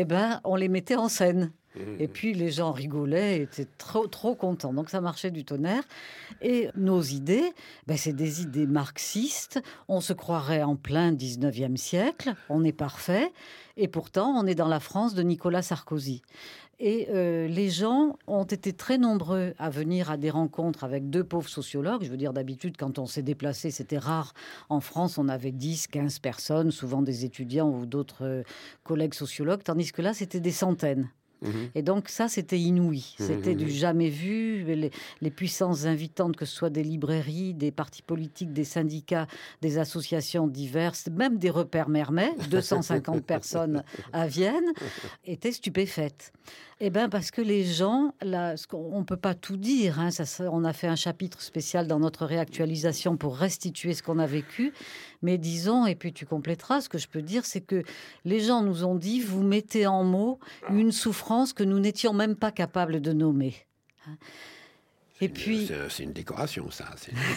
on les mettait en scène. Et puis les gens rigolaient, étaient trop contents. Donc ça marchait du tonnerre. Et nos idées, c'est des idées marxistes. On se croirait en plein 19e siècle. On est parfait. Et pourtant, on est dans la France de Nicolas Sarkozy. Et les gens ont été très nombreux à venir à des rencontres avec 2 pauvres sociologues. Je veux dire, d'habitude, quand on s'est déplacé, c'était rare. En France, on avait 10, 15 personnes, souvent des étudiants ou d'autres collègues sociologues. Tandis que là, c'était des centaines. Et donc ça, c'était inouï. C'était du jamais vu. Les puissances invitantes, que ce soit des librairies, des partis politiques, des syndicats, des associations diverses, même des repères Mermet, 250 personnes à Vienne, étaient stupéfaites. Eh bien, parce que les gens, là, on ne peut pas tout dire. On a fait un chapitre spécial dans notre réactualisation pour restituer ce qu'on a vécu. Mais disons, et puis tu compléteras, ce que je peux dire, c'est que les gens nous ont dit, vous mettez en mots une souffrance que nous n'étions même pas capables de nommer. Et puis... C'est une décoration, ça.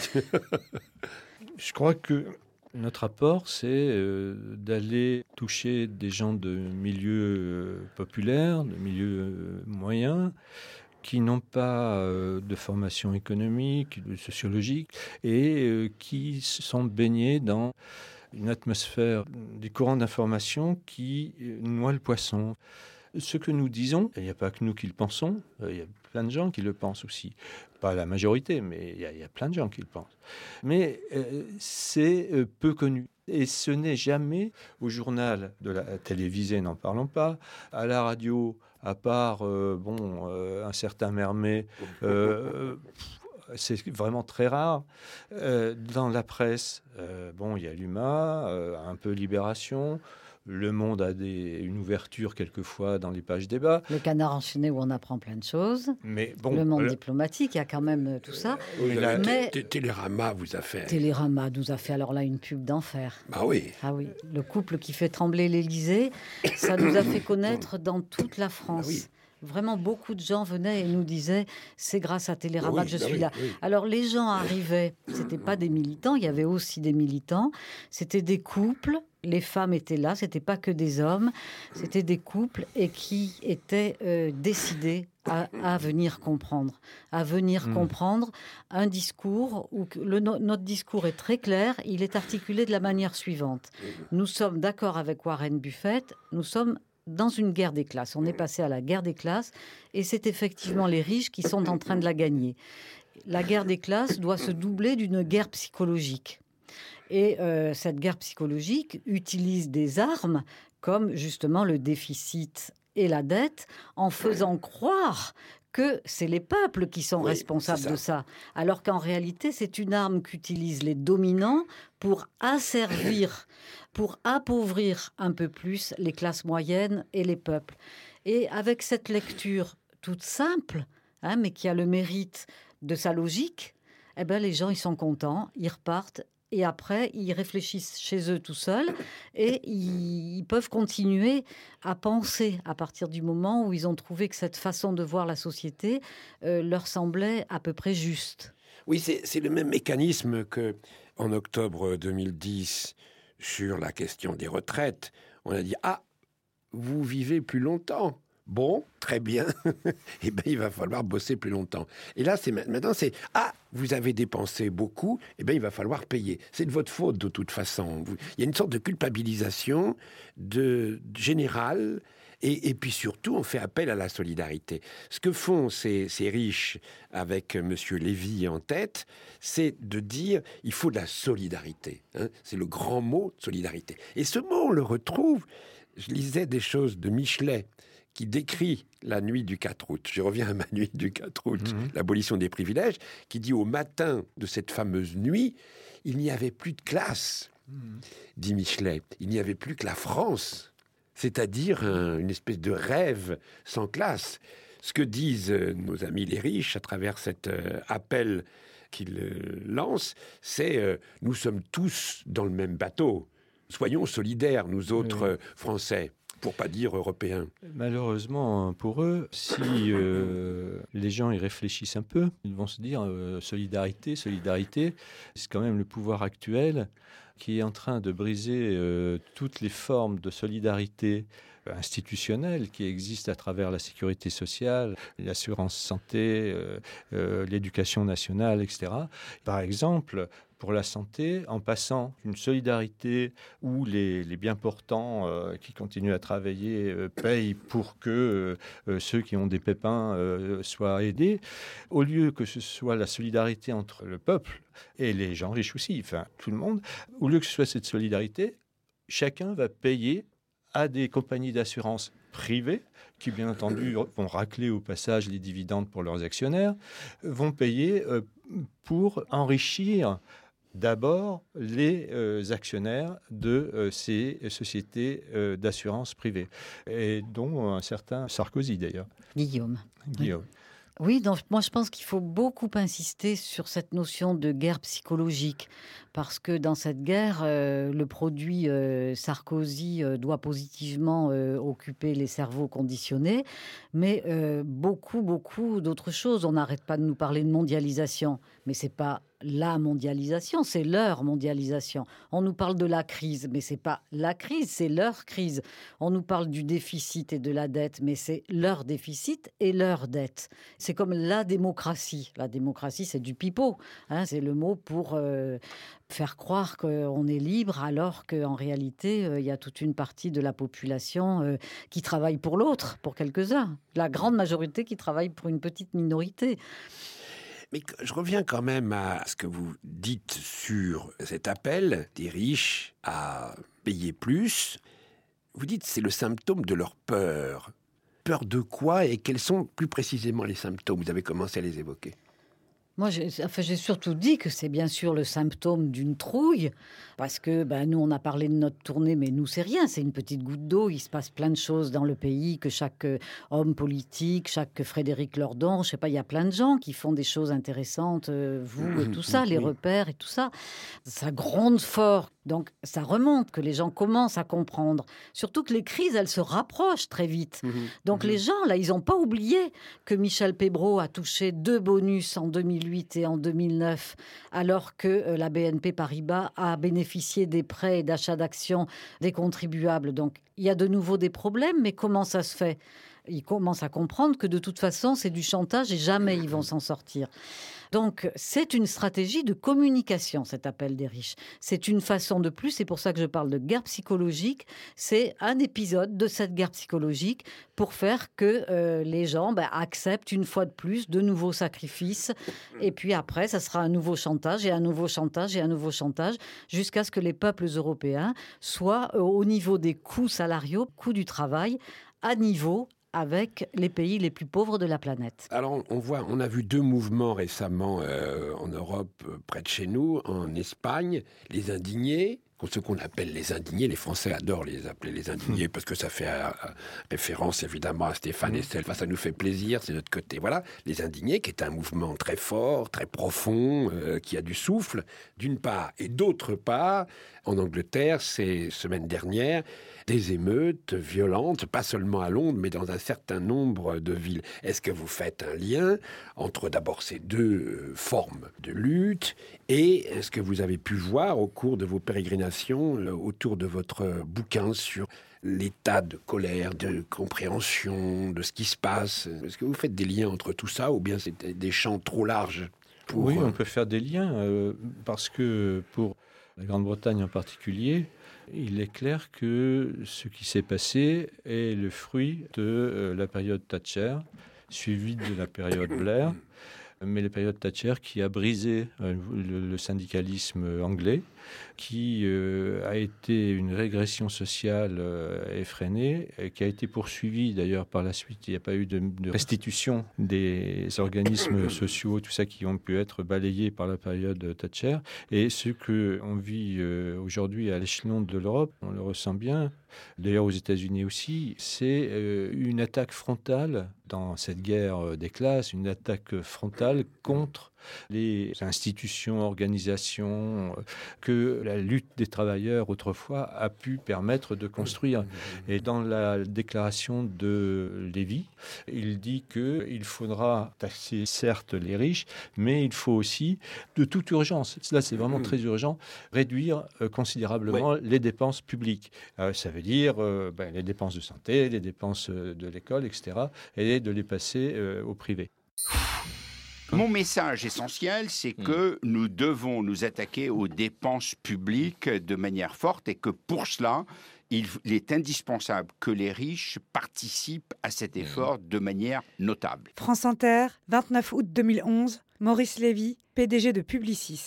Je crois que notre apport, c'est d'aller toucher des gens de milieux populaires, de milieux moyens, qui n'ont pas de formation économique, sociologique, et qui sont baignés dans une atmosphère, des courants d'information qui noient le poisson. Ce que nous disons, il n'y a pas que nous qui le pensons, il y a plein de gens qui le pensent aussi. Pas la majorité, mais il y a plein de gens qui le pensent. Mais c'est peu connu. Et ce n'est jamais au journal de la télévisée, n'en parlons pas, à la radio, à part un certain Mermet, c'est vraiment très rare. Dans la presse, il y a l'UMA, un peu Libération. Le Monde a une ouverture quelquefois dans les pages débat. Le Canard enchaîné où on apprend plein de choses. Mais bon, le Monde diplomatique, il y a quand même tout ça. Mais Télérama vous a fait. Télérama nous a fait alors là une pub d'enfer. Ah oui. Ah oui. Le couple qui fait trembler l'Élysée, ça nous a fait connaître dans toute la France. Ah oui. Vraiment, beaucoup de gens venaient et nous disaient « c'est grâce à Télérama que je suis là ». Alors, les gens arrivaient, ce n'étaient pas des militants, il y avait aussi des militants, c'était des couples, les femmes étaient là, ce n'était pas que des hommes, c'était des couples et qui étaient décidés à venir comprendre, comprendre un discours où notre discours est très clair, il est articulé de la manière suivante. Nous sommes d'accord avec Warren Buffett, nous sommes dans une guerre des classes. On est passé à la guerre des classes et c'est effectivement les riches qui sont en train de la gagner. La guerre des classes doit se doubler d'une guerre psychologique. Et cette guerre psychologique utilise des armes comme justement le déficit et la dette en faisant croire que c'est les peuples qui sont responsables de ça. Alors qu'en réalité, c'est une arme qu'utilisent les dominants pour asservir, pour appauvrir un peu plus les classes moyennes et les peuples. Et avec cette lecture toute simple, mais qui a le mérite de sa logique, les gens ils sont contents, ils repartent. Et après, ils réfléchissent chez eux tout seuls et ils peuvent continuer à penser à partir du moment où ils ont trouvé que cette façon de voir la société leur semblait à peu près juste. Oui, c'est le même mécanisme qu'en octobre 2010, sur la question des retraites. On a dit « Ah, vous vivez plus longtemps ». Bon, très bien. Eh bien, il va falloir bosser plus longtemps. Et là, maintenant, c'est « Ah, vous avez dépensé beaucoup, eh bien, il va falloir payer. C'est de votre faute, de toute façon. » Il y a une sorte de culpabilisation générale. Et puis surtout, on fait appel à la solidarité. Ce que font ces riches, avec M. Lévy en tête, c'est de dire il faut de la solidarité. C'est le grand mot, solidarité. Et ce mot, on le retrouve. Je lisais des choses de Michelet, qui décrit la nuit du 4 août. Je reviens à ma nuit du 4 août, l'abolition des privilèges, qui dit au matin de cette fameuse nuit, il n'y avait plus de classe, dit Michelet. Il n'y avait plus que la France, c'est-à-dire une espèce de rêve sans classe. Ce que disent nos amis les riches à travers cet appel qu'ils lancent, c'est nous sommes tous dans le même bateau. Soyons solidaires, nous autres Français. Pour pas dire européen. Malheureusement pour eux, si les gens y réfléchissent un peu, ils vont se dire solidarité, c'est quand même le pouvoir actuel qui est en train de briser toutes les formes de solidarité institutionnelle qui existent à travers la sécurité sociale, l'assurance santé, l'éducation nationale, etc. Par exemple, pour la santé, en passant d'une solidarité où les bien portants qui continuent à travailler payent pour que ceux qui ont des pépins soient aidés, au lieu que ce soit la solidarité entre le peuple et les gens riches aussi, enfin tout le monde, au lieu que ce soit cette solidarité, chacun va payer à des compagnies d'assurance privés, qui bien entendu vont racler au passage les dividendes pour leurs actionnaires, vont payer pour enrichir d'abord les actionnaires de ces sociétés d'assurance privée, et dont un certain Sarkozy d'ailleurs. Guillaume. Oui. Oui, donc moi je pense qu'il faut beaucoup insister sur cette notion de guerre psychologique, parce que dans cette guerre, le produit Sarkozy doit positivement occuper les cerveaux conditionnés, mais beaucoup d'autres choses. On n'arrête pas de nous parler de mondialisation, mais c'est pas la mondialisation, c'est leur mondialisation. On nous parle de la crise, mais c'est pas la crise, c'est leur crise. On nous parle du déficit et de la dette, mais c'est leur déficit et leur dette. C'est comme la démocratie. La démocratie, c'est du pipeau. Hein, c'est le mot pour faire croire qu'on est libre, alors qu'en réalité, il y a toute une partie de la population qui travaille pour l'autre, pour quelques-uns. La grande majorité qui travaille pour une petite minorité. Mais je reviens quand même à ce que vous dites sur cet appel des riches à payer plus. Vous dites que c'est le symptôme de leur peur. Peur de quoi et quels sont plus précisément les symptômes? Vous avez commencé à les évoquer. Moi, j'ai surtout dit que c'est bien sûr le symptôme d'une trouille, parce que nous, on a parlé de notre tournée, mais nous, c'est rien, c'est une petite goutte d'eau. Il se passe plein de choses dans le pays, que chaque homme politique, chaque Frédéric Lordon, je sais pas, il y a plein de gens qui font des choses intéressantes, vous et tout ça, les repères et tout ça. Ça gronde fort. Donc, ça remonte, que les gens commencent à comprendre. Surtout que les crises, elles se rapprochent très vite. Donc, les gens, là, ils n'ont pas oublié que Michel Pébroux a touché 2 bonus en 2008 et en 2009, alors que la BNP Paribas a bénéficié des prêts et d'achats d'actions des contribuables. Donc, il y a de nouveau des problèmes, mais comment ça se fait? Ils commencent à comprendre que de toute façon, c'est du chantage et jamais ils vont s'en sortir. Donc, c'est une stratégie de communication, cet appel des riches. C'est une façon de plus, c'est pour ça que je parle de guerre psychologique. C'est un épisode de cette guerre psychologique pour faire que les gens acceptent une fois de plus de nouveaux sacrifices. Et puis après, ça sera un nouveau chantage et un nouveau chantage et un nouveau chantage, jusqu'à ce que les peuples européens soient au niveau des coûts salariaux, coûts du travail, à niveau avec les pays les plus pauvres de la planète. Alors, on a vu 2 mouvements récemment en Europe, près de chez nous, en Espagne, les indignés, ce qu'on appelle les indignés. Les Français adorent les appeler les indignés parce que ça fait référence évidemment à Stéphane Hessel. Enfin, ça nous fait plaisir, c'est notre côté. Voilà, les indignés, qui est un mouvement très fort, très profond, qui a du souffle, d'une part. Et d'autre part, en Angleterre, ces semaines dernières, des émeutes violentes, pas seulement à Londres, mais dans un certain nombre de villes. Est-ce que vous faites un lien entre d'abord ces 2 formes de lutte et ce que vous avez pu voir au cours de vos pérégrinations autour de votre bouquin sur l'état de colère, de compréhension de ce qui se passe? Est-ce que vous faites des liens entre tout ça ou bien c'est des champs trop larges pour... Oui, on peut faire des liens parce que pour la Grande-Bretagne en particulier, il est clair que ce qui s'est passé est le fruit de la période Thatcher, suivie de la période Blair, mais la période Thatcher qui a brisé le syndicalisme anglais, qui a été une régression sociale effrénée, et qui a été poursuivie d'ailleurs par la suite. Il n'y a pas eu de restitution des organismes sociaux, tout ça qui ont pu être balayés par la période Thatcher. Et ce qu'on vit aujourd'hui à l'échelon de l'Europe, on le ressent bien, d'ailleurs aux États-Unis aussi, c'est une attaque frontale dans cette guerre des classes, une attaque frontale contre les institutions, organisations que la lutte des travailleurs autrefois a pu permettre de construire. Et dans la déclaration de Lévy, il dit qu'il faudra taxer certes les riches, mais il faut aussi, de toute urgence, là c'est vraiment très urgent, réduire considérablement les dépenses publiques. Ça veut dire les dépenses de santé, les dépenses de l'école, etc., et de les passer au privé. Mon message essentiel, c'est que nous devons nous attaquer aux dépenses publiques de manière forte et que pour cela, il est indispensable que les riches participent à cet effort de manière notable. France Inter, 29 août 2011, Maurice Lévy, PDG de Publicis.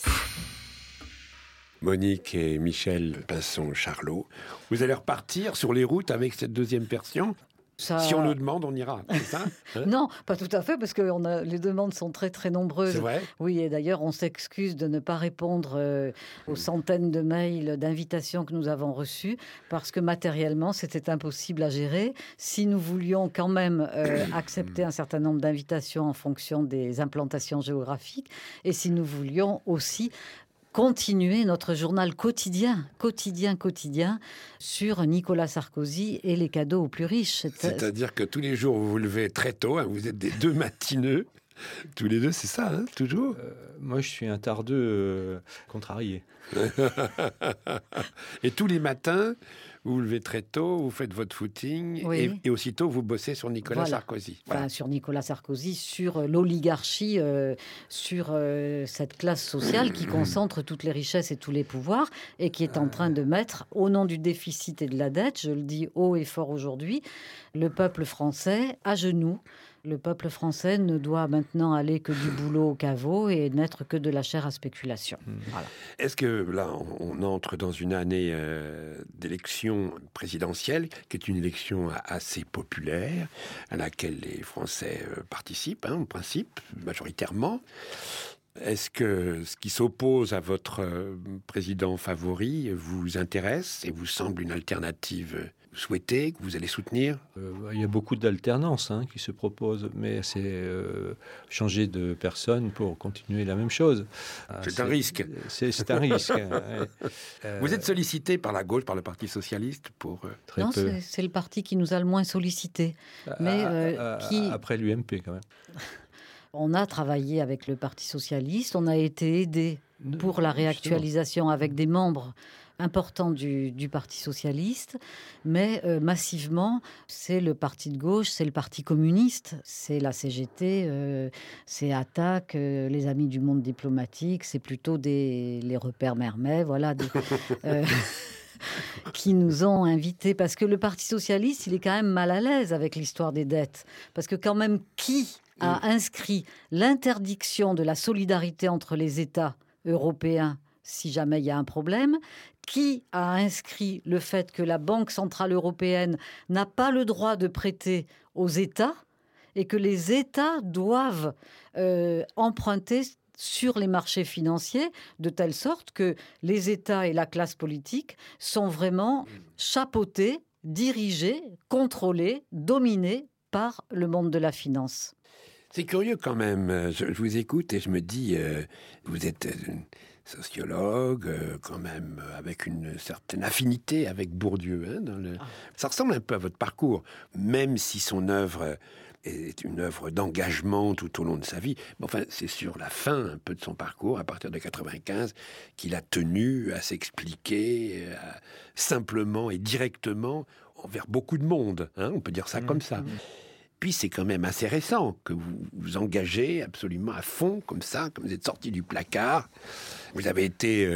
Monique et Michel Pinson-Charlot, vous allez repartir sur les routes avec cette 2e version? Si on nous demande, on ira, c'est ça Non, pas tout à fait, parce que les demandes sont très très nombreuses. C'est vrai. Oui, et d'ailleurs, on s'excuse de ne pas répondre aux centaines de mails d'invitations que nous avons reçus, parce que matériellement, c'était impossible à gérer. Si nous voulions quand même accepter un certain nombre d'invitations en fonction des implantations géographiques, et si nous voulions aussi continuer notre journal quotidien sur Nicolas Sarkozy et les cadeaux aux plus riches. C'est-à-dire que tous les jours, vous vous levez très tôt, vous êtes des deux matineux, tous les deux, c'est ça, toujours Moi, je suis un tardeux contrarié. Et tous les matins, vous vous levez très tôt, vous faites votre footing, et aussitôt, vous bossez sur Nicolas Sarkozy. Voilà. Enfin, sur Nicolas Sarkozy, sur l'oligarchie, sur cette classe sociale qui concentre toutes les richesses et tous les pouvoirs, et qui est en train de mettre, au nom du déficit et de la dette, je le dis haut et fort aujourd'hui, le peuple français à genoux. Le peuple français ne doit maintenant aller que du boulot au caveau et n'être que de la chair à spéculation. Voilà. Est-ce que là, on entre dans une année d'élection présidentielle, qui est une élection assez populaire, à laquelle les Français participent, en principe, majoritairement. Est-ce que ce qui s'oppose à votre président favori vous intéresse et vous semble une alternative souhaitée, que vous allez soutenir ? Il y a beaucoup d'alternances qui se proposent, mais c'est changer de personne pour continuer la même chose. C'est un risque. C'est un risque. Vous êtes sollicité par la gauche, par le Parti socialiste pour... Non, c'est le parti qui nous a le moins sollicité. Après l'UMP, quand même. On a travaillé avec le Parti socialiste, on a été aidé pour la réactualisation avec des membres importants du Parti socialiste, mais massivement, c'est le parti de gauche, c'est le Parti communiste, c'est la CGT, c'est Attac, les Amis du monde diplomatique, c'est plutôt les repères Mermet, voilà, qui nous ont invités, parce que le Parti socialiste, il est quand même mal à l'aise avec l'histoire des dettes, parce que quand même, qui a inscrit l'interdiction de la solidarité entre les États européens si jamais il y a un problème, qui a inscrit le fait que la Banque centrale européenne n'a pas le droit de prêter aux États et que les États doivent emprunter sur les marchés financiers, de telle sorte que les États et la classe politique sont vraiment chapeautés, dirigés, contrôlés, dominés par le monde de la finance. C'est curieux quand même, je vous écoute et je me dis, vous êtes sociologue, quand même avec une certaine affinité avec Bourdieu. Ça ressemble un peu à votre parcours, même si son œuvre est une œuvre d'engagement tout au long de sa vie. Mais enfin, c'est sur la fin un peu de son parcours, à partir de 95, qu'il a tenu à s'expliquer simplement et directement envers beaucoup de monde. On peut dire ça comme ça. Puis c'est quand même assez récent que vous vous engagez absolument à fond, comme ça, comme vous êtes sorti du placard. Vous avez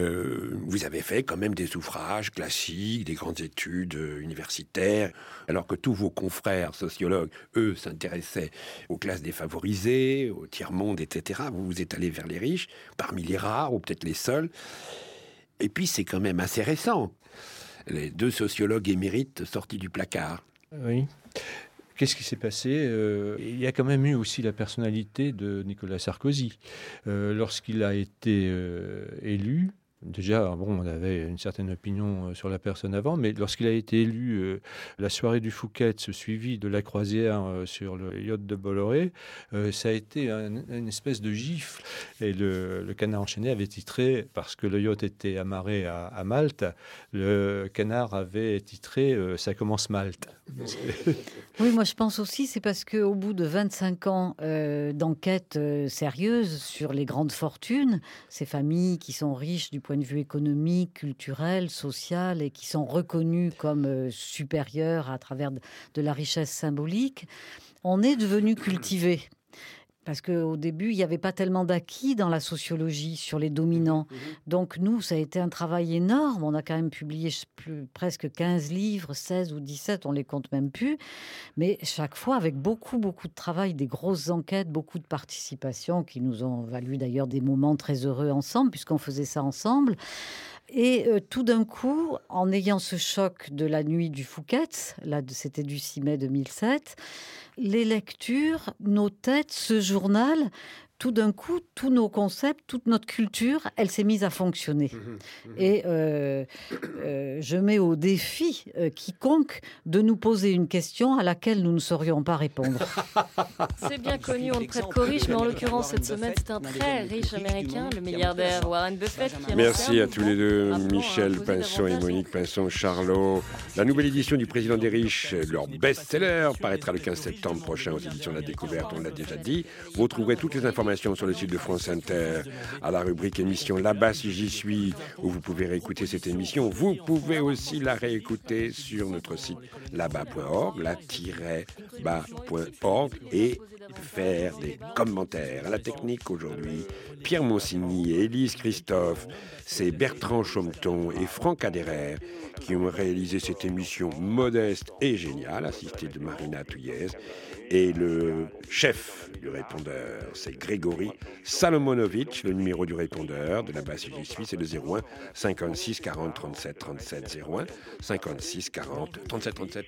fait quand même des ouvrages classiques, des grandes études universitaires, alors que tous vos confrères sociologues, eux, s'intéressaient aux classes défavorisées, au tiers-monde, etc. Vous vous êtes allé vers les riches, parmi les rares, ou peut-être les seuls. Et puis c'est quand même assez récent. Les deux sociologues émérites sortis du placard. Oui. Qu'est-ce qui s'est passé ? Il y a quand même eu aussi la personnalité de Nicolas Sarkozy. Lorsqu'il a été élu, déjà, on avait une certaine opinion sur la personne avant, mais lorsqu'il a été élu, la soirée du Fouquet, ce suivi de la croisière sur le yacht de Bolloré, ça a été une espèce de gifle. Et le Canard enchaîné avait titré, parce que le yacht était amarré à Malte, le Canard avait titré « Ça commence Malte ». Oui, moi je pense aussi, c'est parce qu'au bout de 25 ans d'enquête sérieuse sur les grandes fortunes, ces familles qui sont riches du point de vue économique, culturel, social, et qui sont reconnues comme supérieures à travers de la richesse symbolique, on est devenu cultivé. Parce qu'au début, il n'y avait pas tellement d'acquis dans la sociologie sur les dominants. Donc nous, ça a été un travail énorme. On a quand même publié presque 15 livres, 16 ou 17, on les compte même plus. Mais chaque fois, avec beaucoup de travail, des grosses enquêtes, beaucoup de participation qui nous ont valu d'ailleurs des moments très heureux ensemble, puisqu'on faisait ça ensemble. Et tout d'un coup, en ayant ce choc de la nuit du Fouquet, là c'était du 6 mai 2007, les lectures, nos têtes, ce journal, tout d'un coup, tous nos concepts, toute notre culture, elle s'est mise à fonctionner. Et je mets au défi quiconque de nous poser une question à laquelle nous ne saurions pas répondre. C'est bien connu, on ne prête qu'aux riches, mais en l'occurrence, cette semaine, c'est un très riche Américain, le milliardaire Warren Buffett, qui Merci à tous les deux, Michel Pinson et Monique Pinson-Charlot. La nouvelle édition du Président des riches, leur best-seller, paraîtra le 15 septembre prochain aux éditions de La Découverte, on l'a déjà dit. Vous retrouverez toutes les informations sur le site de France Inter, à la rubrique émission Là-bas si j'y suis, où vous pouvez réécouter cette émission. Vous pouvez aussi la réécouter sur notre site là-bas.org, la-bas.org, et faire des commentaires. À la technique aujourd'hui, Pierre Monsigny et Élise Christophe, c'est Bertrand Chaumeton et Franck Aderer qui ont réalisé cette émission modeste et géniale, assistée de Marina Touillez. Et le chef du répondeur, c'est Grégory Salomonovitch. Le numéro du répondeur de Là-bas si j'y suis, c'est le 01 56 40 37 37 01 56 40 37 37.